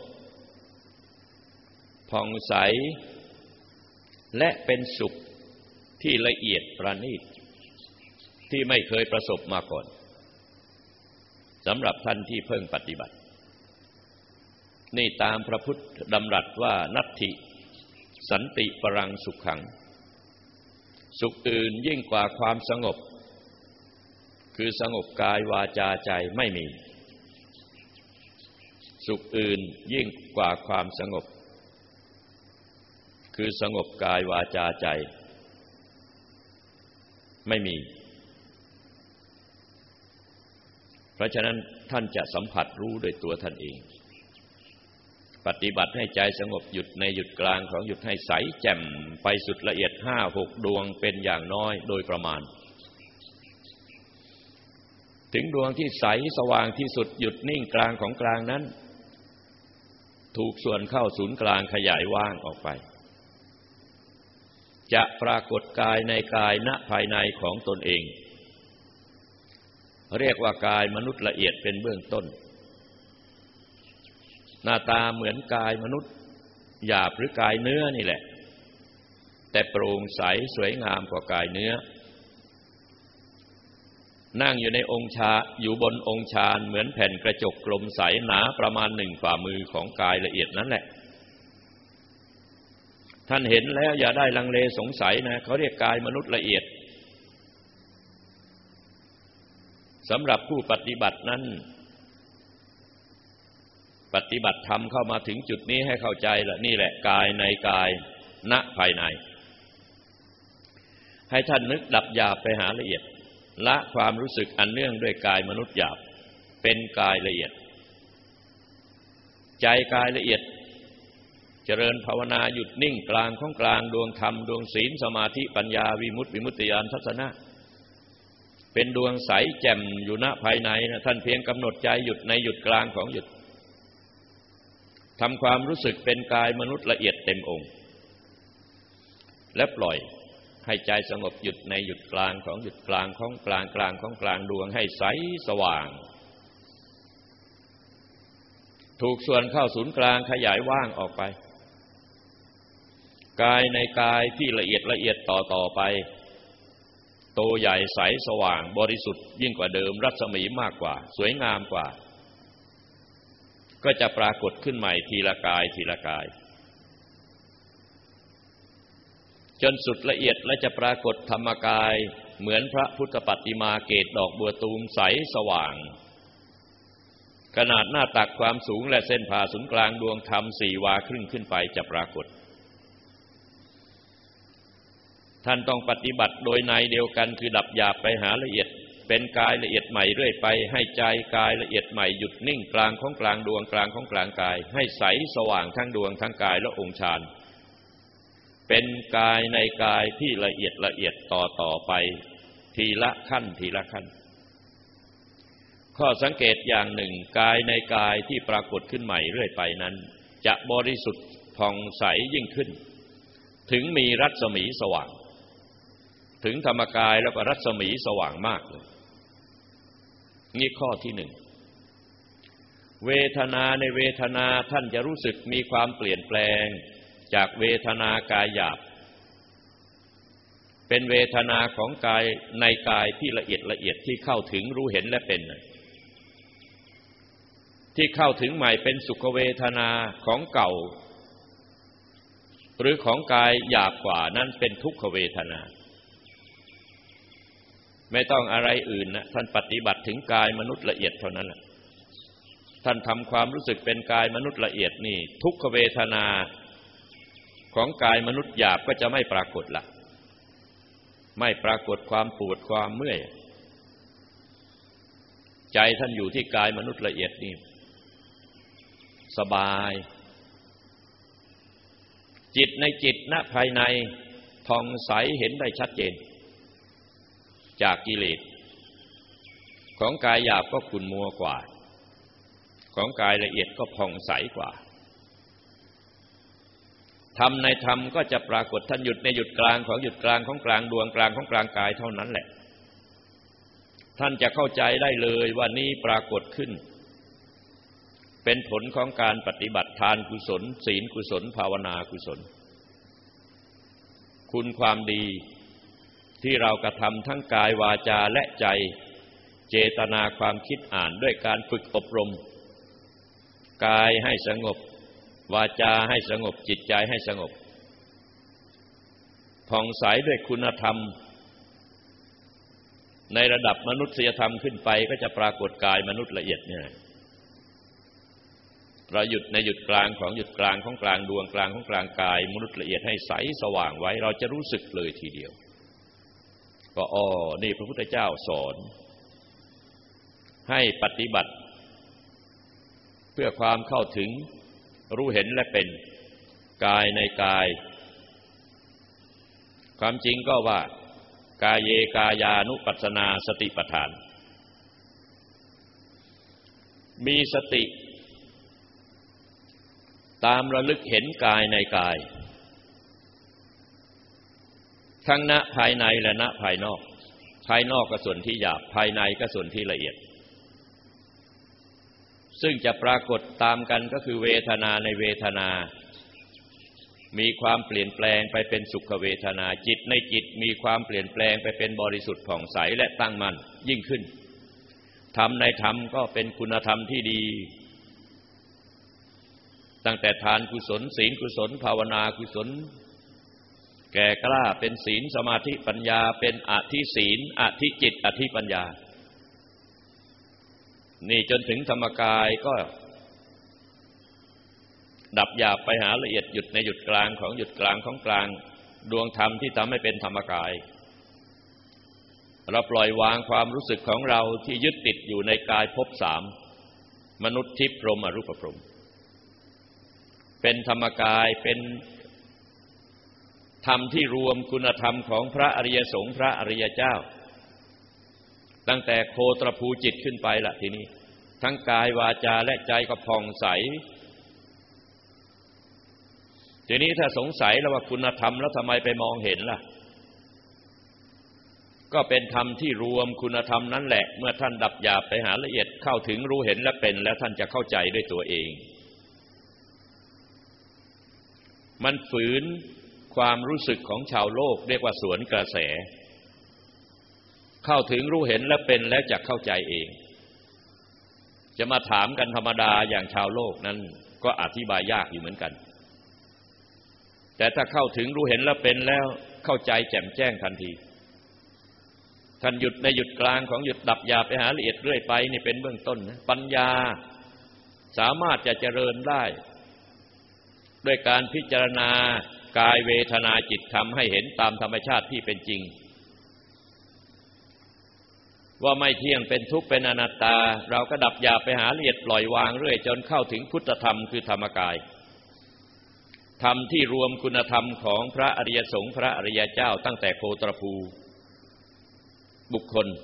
ผ่องใสและเป็นสุขที่ละเอียดประณีตที่ไม่เคยประสบมาก่อนสำหรับท่านที่เพิ่งปฏิบัตินี่ตามพระพุทธดำรัสว่านัตถิสันติปรังสุขขังสุขอื่นยิ่งกว่าความสงบคือสงบกายวาจาใจไม่มีสุขอื่นยิ่งกว่าความสงบคือสงบกายวาจาใจไม่มีเพราะฉะนั้นท่านจะสัมผัสรู้โดยตัวท่านเองปฏิบัติให้ใจสงบหยุดในหยุดกลางของหยุดให้ใสแจ่มไปสุดละเอียดห้าหกดวงเป็นอย่างน้อยโดยประมาณถึงดวงที่ใสสว่างที่สุดหยุดนิ่งกลางของกลางนั้นถูกส่วนเข้าศูนย์กลางขยายว่างออกไปจะปรากฏกายในกายณภายในของตนเองเรียกว่ากายมนุษย์ละเอียดเป็นเบื้องต้นหน้าตาเหมือนกายมนุษย์หยาบหรือกายเนื้อนี่แหละแต่โปร่งใสสวยงามกว่ากายเนื้อนั่งอยู่ในองค์ชาอยู่บนองค์ฌานเหมือนแผ่นกระจกกลมใสหนาประมาณหนึ่งฝ่ามือของกายละเอียดนั่นแหละท่านเห็นแล้วอย่าได้ลังเลสงสัยนะเขาเรียกกายมนุษย์ละเอียดสำหรับผู้ปฏิบัตินั้นปฏิบัติธรรมเข้ามาถึงจุดนี้ให้เข้าใจละนี่แหละกายในกายณภายในให้ท่านนึกดับหยาบไปหาละเอียดละความรู้สึกอันเนื่องด้วยกายมนุษย์หยาบเป็นกายละเอียดใจกายละเอียดเจริญภาวนาหยุดนิ่งกลางของกลางดวงธรรมดวงศีลสมาธิปัญญาวิมุตติวิมุตติญาณทัศนะเป็นดวงใสแจ่มอยู่ณภายในนะท่านเพียงกำหนดใจหยุดในหยุดกลางของหยุดทำความรู้สึกเป็นกายมนุษย์ละเอียดเต็มองค์และปล่อยให้ใจสงบหยุดในหยุดกลางของหยุดกลางของกลางกลางของกลางดวงให้ใสสว่างถูกส่วนเข้าศูนย์กลางขยายว่างออกไปกายในกายที่ละเอียดละเอียดต่อต่อไปโตใหญ่ใสสว่างบริสุทธิ์ยิ่งกว่าเดิมรัศมีมากกว่าสวยงามกว่าก็จะปรากฏขึ้นใหม่ทีละกายทีละกายจนสุดละเอียดและจะปรากฏธรรมกายเหมือนพระพุทธปัตติมาเกศดอกบัวตูมใสสว่างขนาดหน้าตักความสูงและเส้นผ่าศูนย์กลางดวงธรรมสี่วาครึ่งขึ้นไปจะปรากฏท่านต้องปฏิบัติโดยในเดียวกันคือดับหยาบไปหาละเอียดเป็นกายละเอียดใหม่เรื่อยไปให้ใจกายละเอียดใหม่หยุดนิ่งกลางของกลางดวงกลางของกลางกายให้ใสสว่างทั้งดวงทั้งกายและองค์ฌานเป็นกายในกายที่ละเอียดละเอียดต่อต่อไปทีละขั้นทีละขั้นข้อสังเกตอย่างหนึ่งกายในกายที่ปรากฏขึ้นใหม่เรื่อยไปนั้นจะบริสุทธิ์ผ่องใสยิ่งขึ้นถึงมีรัศมีสว่างถึงธรรมกายแล้วก็รัศมีสว่างมากเลยนี่ข้อที่หนึ่งเวทนาในเวทนาท่านจะรู้สึกมีความเปลี่ยนแปลงจากเวทนากายหยาบเป็นเวทนาของกายในกายที่ละเอียดละเอียดที่เข้าถึงรู้เห็นและเป็นที่เข้าถึงใหม่เป็นสุขเวทนาของเก่าหรือของกายหยาบกว่านั้นเป็นทุกขเวทนาไม่ต้องอะไรอื่นนะท่านปฏิบัติถึงกายมนุษย์ละเอียดเท่านั้นแหละท่านทำความรู้สึกเป็นกายมนุษย์ละเอียดนี่ทุกขเวทนาของกายมนุษย์หยาบก็จะไม่ปรากฏละไม่ปรากฏความปวดความเมื่อยใจท่านอยู่ที่กายมนุษย์ละเอียดนี่สบายจิตในจิตณภายในผ่องใสเห็นได้ชัดเจนจากกิเลสของกายหยาบก็ขุ่นมัวกว่าของกายละเอียดก็ผ่องใสกว่าธรรมในธรรมก็จะปรากฏท่านหยุดในหยุดกลางของหยุดกลางของกลางดวงกลางของกลางกายเท่านั้นแหละท่านจะเข้าใจได้เลยว่านี้ปรากฏขึ้นเป็นผลของการปฏิบัติทานกุศลศีลกุศลภาวนากุศลคุณความดีที่เรากระทำทั้งกายวาจาและใจเจตนาความคิดอ่านด้วยการฝึกอบรมกายให้สงบวาจาให้สงบจิตใจให้สงบผ่องใสด้วยคุณธรรมในระดับมนุษยธรรมขึ้นไปก็จะปรากฏกายมนุษย์ละเอียดเนี่ยเราหยุดในหยุดกลางของหยุดกลางของกลางดวงกลางของกลางกายมนุษย์ละเอียดให้ใสสว่างไว้เราจะรู้สึกเลยทีเดียวก็อ๋อนี่พระพุทธเจ้าสอนให้ปฏิบัติเพื่อความเข้าถึงรู้เห็นและเป็นกายในกายความจริงก็ว่ากายเยกายานุปัสสนาสติปัฏฐานมีสติตามระลึกเห็นกายในกายทั้งณภายในและณภายนอกภายนอกก็ส่วนที่หยาบภายในก็ส่วนที่ละเอียดซึ่งจะปรากฏตามกันก็คือเวทนาในเวทนามีความเปลี่ยนแปลงไปเป็นสุขเวทนาจิตในจิตมีความเปลี่ยนแปลงไปเป็นบริสุทธิ์ผ่องใสและตั้งมั่นยิ่งขึ้นธรรมในธรรมก็เป็นคุณธรรมที่ดีตั้งแต่ทานกุศลศีลกุศลภาวนากุศลแก่กล้าเป็นศีลสมาธิปัญญาเป็นอธิศีลอธิจิตอธิปัญญานี่จนถึงธรรมกายก็ดับหยาบไปหาละเอียดหยุดในหยุดกลางของหยุดกลางของกลางดวงธรรมที่ทำให้เป็นธรรมกายเราปล่อยวางความรู้สึกของเราที่ยึดติดอยู่ในกายภพสามมนุษย์ทิพย์พรหมอรูปพรหมเป็นธรรมกายเป็นธรรมที่รวมคุณธรรมของพระอริยสงฆ์พระอริยเจ้าตั้งแต่โคตรภูจิตขึ้นไปละทีนี้ทั้งกายวาจาและใจก็ผ่องใสทีนี้ถ้าสงสัยแล้วว่าคุณธรรมแล้วทำไมไปมองเห็นล่ะก็เป็นธรรมที่รวมคุณธรรมนั้นแหละเมื่อท่านดับหยาบไปหาละเอียดเข้าถึงรู้เห็นและเป็นแล้วท่านจะเข้าใจด้วยตัวเองมันฝืนความรู้สึกของชาวโลกเรียกว่าสวนกระแสเข้าถึงรู้เห็นและเป็นแล้วจะเข้าใจเองจะมาถามกันธรรมดาอย่างชาวโลกนั้นก็อธิบายยากอยู่เหมือนกันแต่ถ้าเข้าถึงรู้เห็นและเป็นแล้วเข้าใจแจ่มแจ้งทันทีท่านหยุดในหยุดกลางของหยุดดับหยาบไปหาละเอียดเรื่อยไปนี่เป็นเบื้องต้นนะปัญญาสามารถจะเจริญได้ด้วยการพิจารณากายเวทนาจิตธรรมให้เห็นตามธรรมชาติที่เป็นจริงว่าไม่เที่ยงเป็นทุกข์เป็นอนัตตาเราก็ดับหยาบไปหาละเอียดปล่อยวางเรื่อยจนเข้าถึงพุทธธรรมคือธรรมกายธรรมที่รวมคุณธรรมของพระอริยสงฆ์พระอริยเจ้าตั้งแต่โคตรภูบุคคล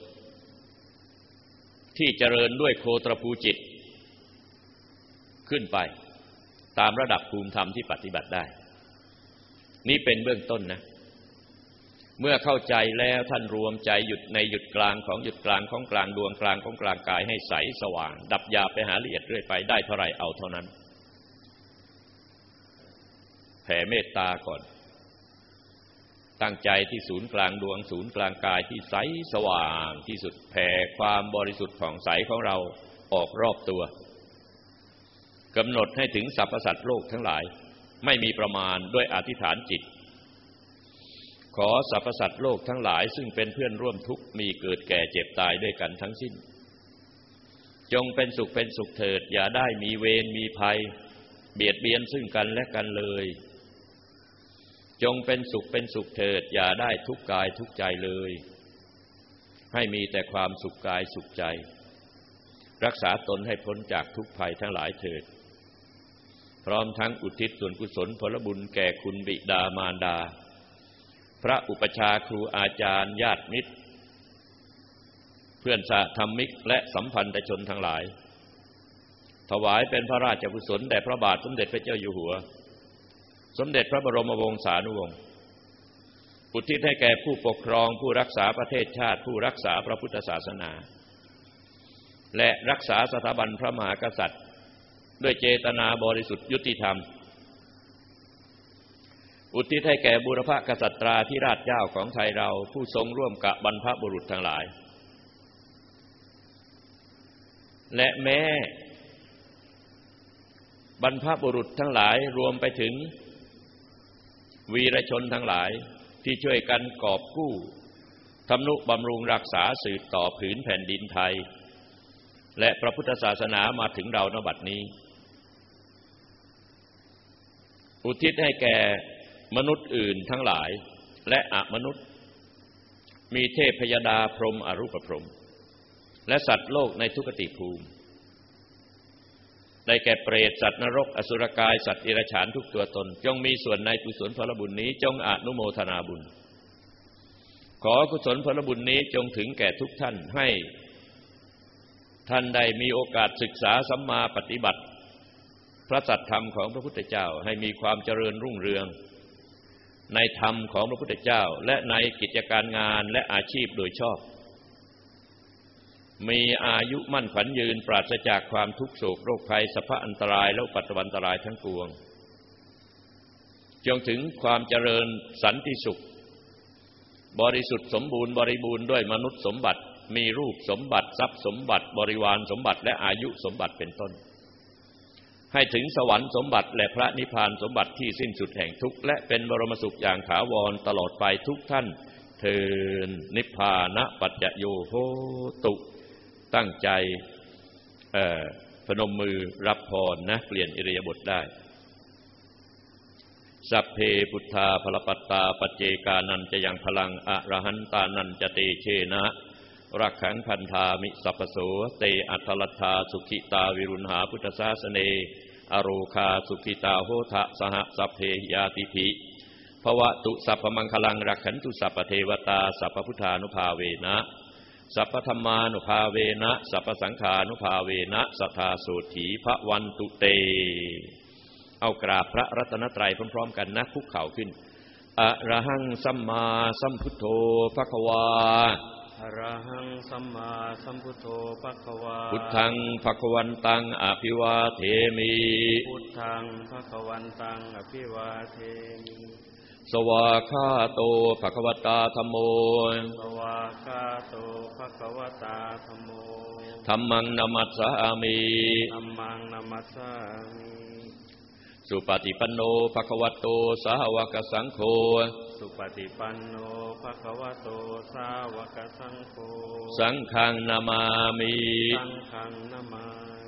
ที่เจริญด้วยโคตรภูจิตขึ้นไปตามระดับภูมิธรรมที่ปฏิบัติได้นี่เป็นเบื้องต้นนะเมื่อเข้าใจแล้วท่านรวมใจหยุดในหยุดกลางของหยุดกลางของกลางดวงกลางของกลางกายให้ใสสว่างดับหยาบไปหาละเอียดเรื่อยไปได้เท่าไหร่เอาเท่านั้นแผ่เมตตาก่อนตั้งใจที่ศูนย์กลางดวงศูนย์กลางกายที่ใสสว่างที่สุดแผ่ความบริสุทธิ์ผ่องใสของเราออกรอบตัวกำหนดให้ถึงสรรพสัตว์โลกทั้งหลายไม่มีประมาณด้วยอธิษฐานจิตขอสรรพสัตว์โลกทั้งหลายซึ่งเป็นเพื่อนร่วมทุกข์มีเกิดแก่เจ็บตายด้วยกันทั้งสิ้นจงเป็นสุขเป็นสุขเถิดอย่าได้มีเวรมีภัยเบียดเบียนซึ่งกันและกันเลยจงเป็นสุขเป็นสุขเถิดอย่าได้ทุกข์กายทุกข์ใจเลยให้มีแต่ความสุขกายสุขใจรักษาตนให้พ้นจากทุกภัยทั้งหลายเถิดพร้อมทั้งอุทิศส่วนกุศลผลบุญแก่คุณบิดามารดาพระอุปชาครูอาจารย์ญาติมิตรเพื่อนสหธรรมิกและสัมพันธชนทั้งหลายถวายเป็นพระราชกุศลแด่พระบาทสมเด็จพระเจ้าอยู่หัวสมเด็จพระบรมวงศานุวงศ์อุทิศให้แก่ผู้ปกครองผู้รักษาประเทศชาติผู้รักษาพระพุทธศาสนาและรักษาสถาบันพระมหากษัตริย์ด้วยเจตนาบริสุทธิ์ยุติธรรมอุทิศให้แก่บูรพกษัตราธิราชเจ้าของไทยเราผู้ทรงร่วมกับบรรพบุรุษทั้งหลายและแม้บรรพบุรุษทั้งหลายรวมไปถึงวีรชนทั้งหลายที่ช่วยกันกอบกู้ทำนุบำรุงรักษาสืบต่อผืนแผ่นดินไทยและพระพุทธศาสนามาถึงเราณบัดนี้อุทิศให้แก่มนุษย์อื่นทั้งหลายและอมนุษย์มีเทพพยดาพรหมอรูปพรหมและสัตว์โลกในทุกติภูมิได้แก่เปรตสัตว์นรกอสุรกายสัตว์เดรัจฉานทุกตัวตนจงมีส่วนในกุศลผลบุญนี้จงอนุโมทนาบุญขอกุศลผลบุญนี้จงถึงแก่ทุกท่านให้ท่านได้มีโอกาสศึกษาสัมมาปฏิบัติพระสัทธรรมของพระพุทธเจ้าให้มีความเจริญรุ่งเรืองในธรรมของพระพุทธเจ้าและในกิจการงานและอาชีพโดยชอบมีอายุมั่นขวัญยืนปราศจากความทุกข์โศกโรคภัยสัพพะอันตรายและอุปัตตวันตรายทั้งปวงจงถึงความเจริญสันติสุขบริสุทธิ์สมบูรณ์บริบูรณ์ด้วยมนุษย์สมบัติมีรูปสมบัติทรัพย์สมบัติบริวารสมบัติและอายุสมบัติเป็นต้นให้ถึงสวรรค์สมบัติและพระนิพพานสมบัติที่สิ้นสุดแห่งทุกข์และเป็นบรมสุขอย่างถาวรตลอดไปทุกท่านเทินนิพพานะปัจจโยโหตุตั้งใจเอ่อพนมมือรับพรนะเปลี่ยนอิริยาบถได้สัพเพพุทธาพลปัตตาปัจเจกานันจะยังพลังอรหันตานันจะเตเชนะรักขังพันธามิสัพพโสเตอัตตลัทธาสุขิตาวิรุณหาพุทธศาสเนอโรคาสุขิตาโหทะสหสัพเพยาติภิภวตุสัพพมังคลังรักขันตุสัพพเทวตาสัพพพุทธานุภาเวนะสัพพธรรมานุภาเวนะสัพพสังฆานุภาเวนะสัทธาโสถีภวันตุเตเอากราบพระรัตนตรัยพร้อมๆกันนะคุกเข่าขึ้นอะระหังสัมมาสัมพุทโธภควาอะระหังสัมมาสัมพุทโธภควาพุทธังภควันตังอภิวาเทมิพุทธังภควันตังอภิวาเทมิสวาคาโตภควตาธัมโมสวาคาโตภควตาธัมโมธัมมังนัมมัสสามิธัมมังนัมมัสสามิสุปฏิปันโนภควโตสาวกสังโฆสุปฏิปันโนภควโตสาวกสังโฆสังฆังนามามิสังฆังนามา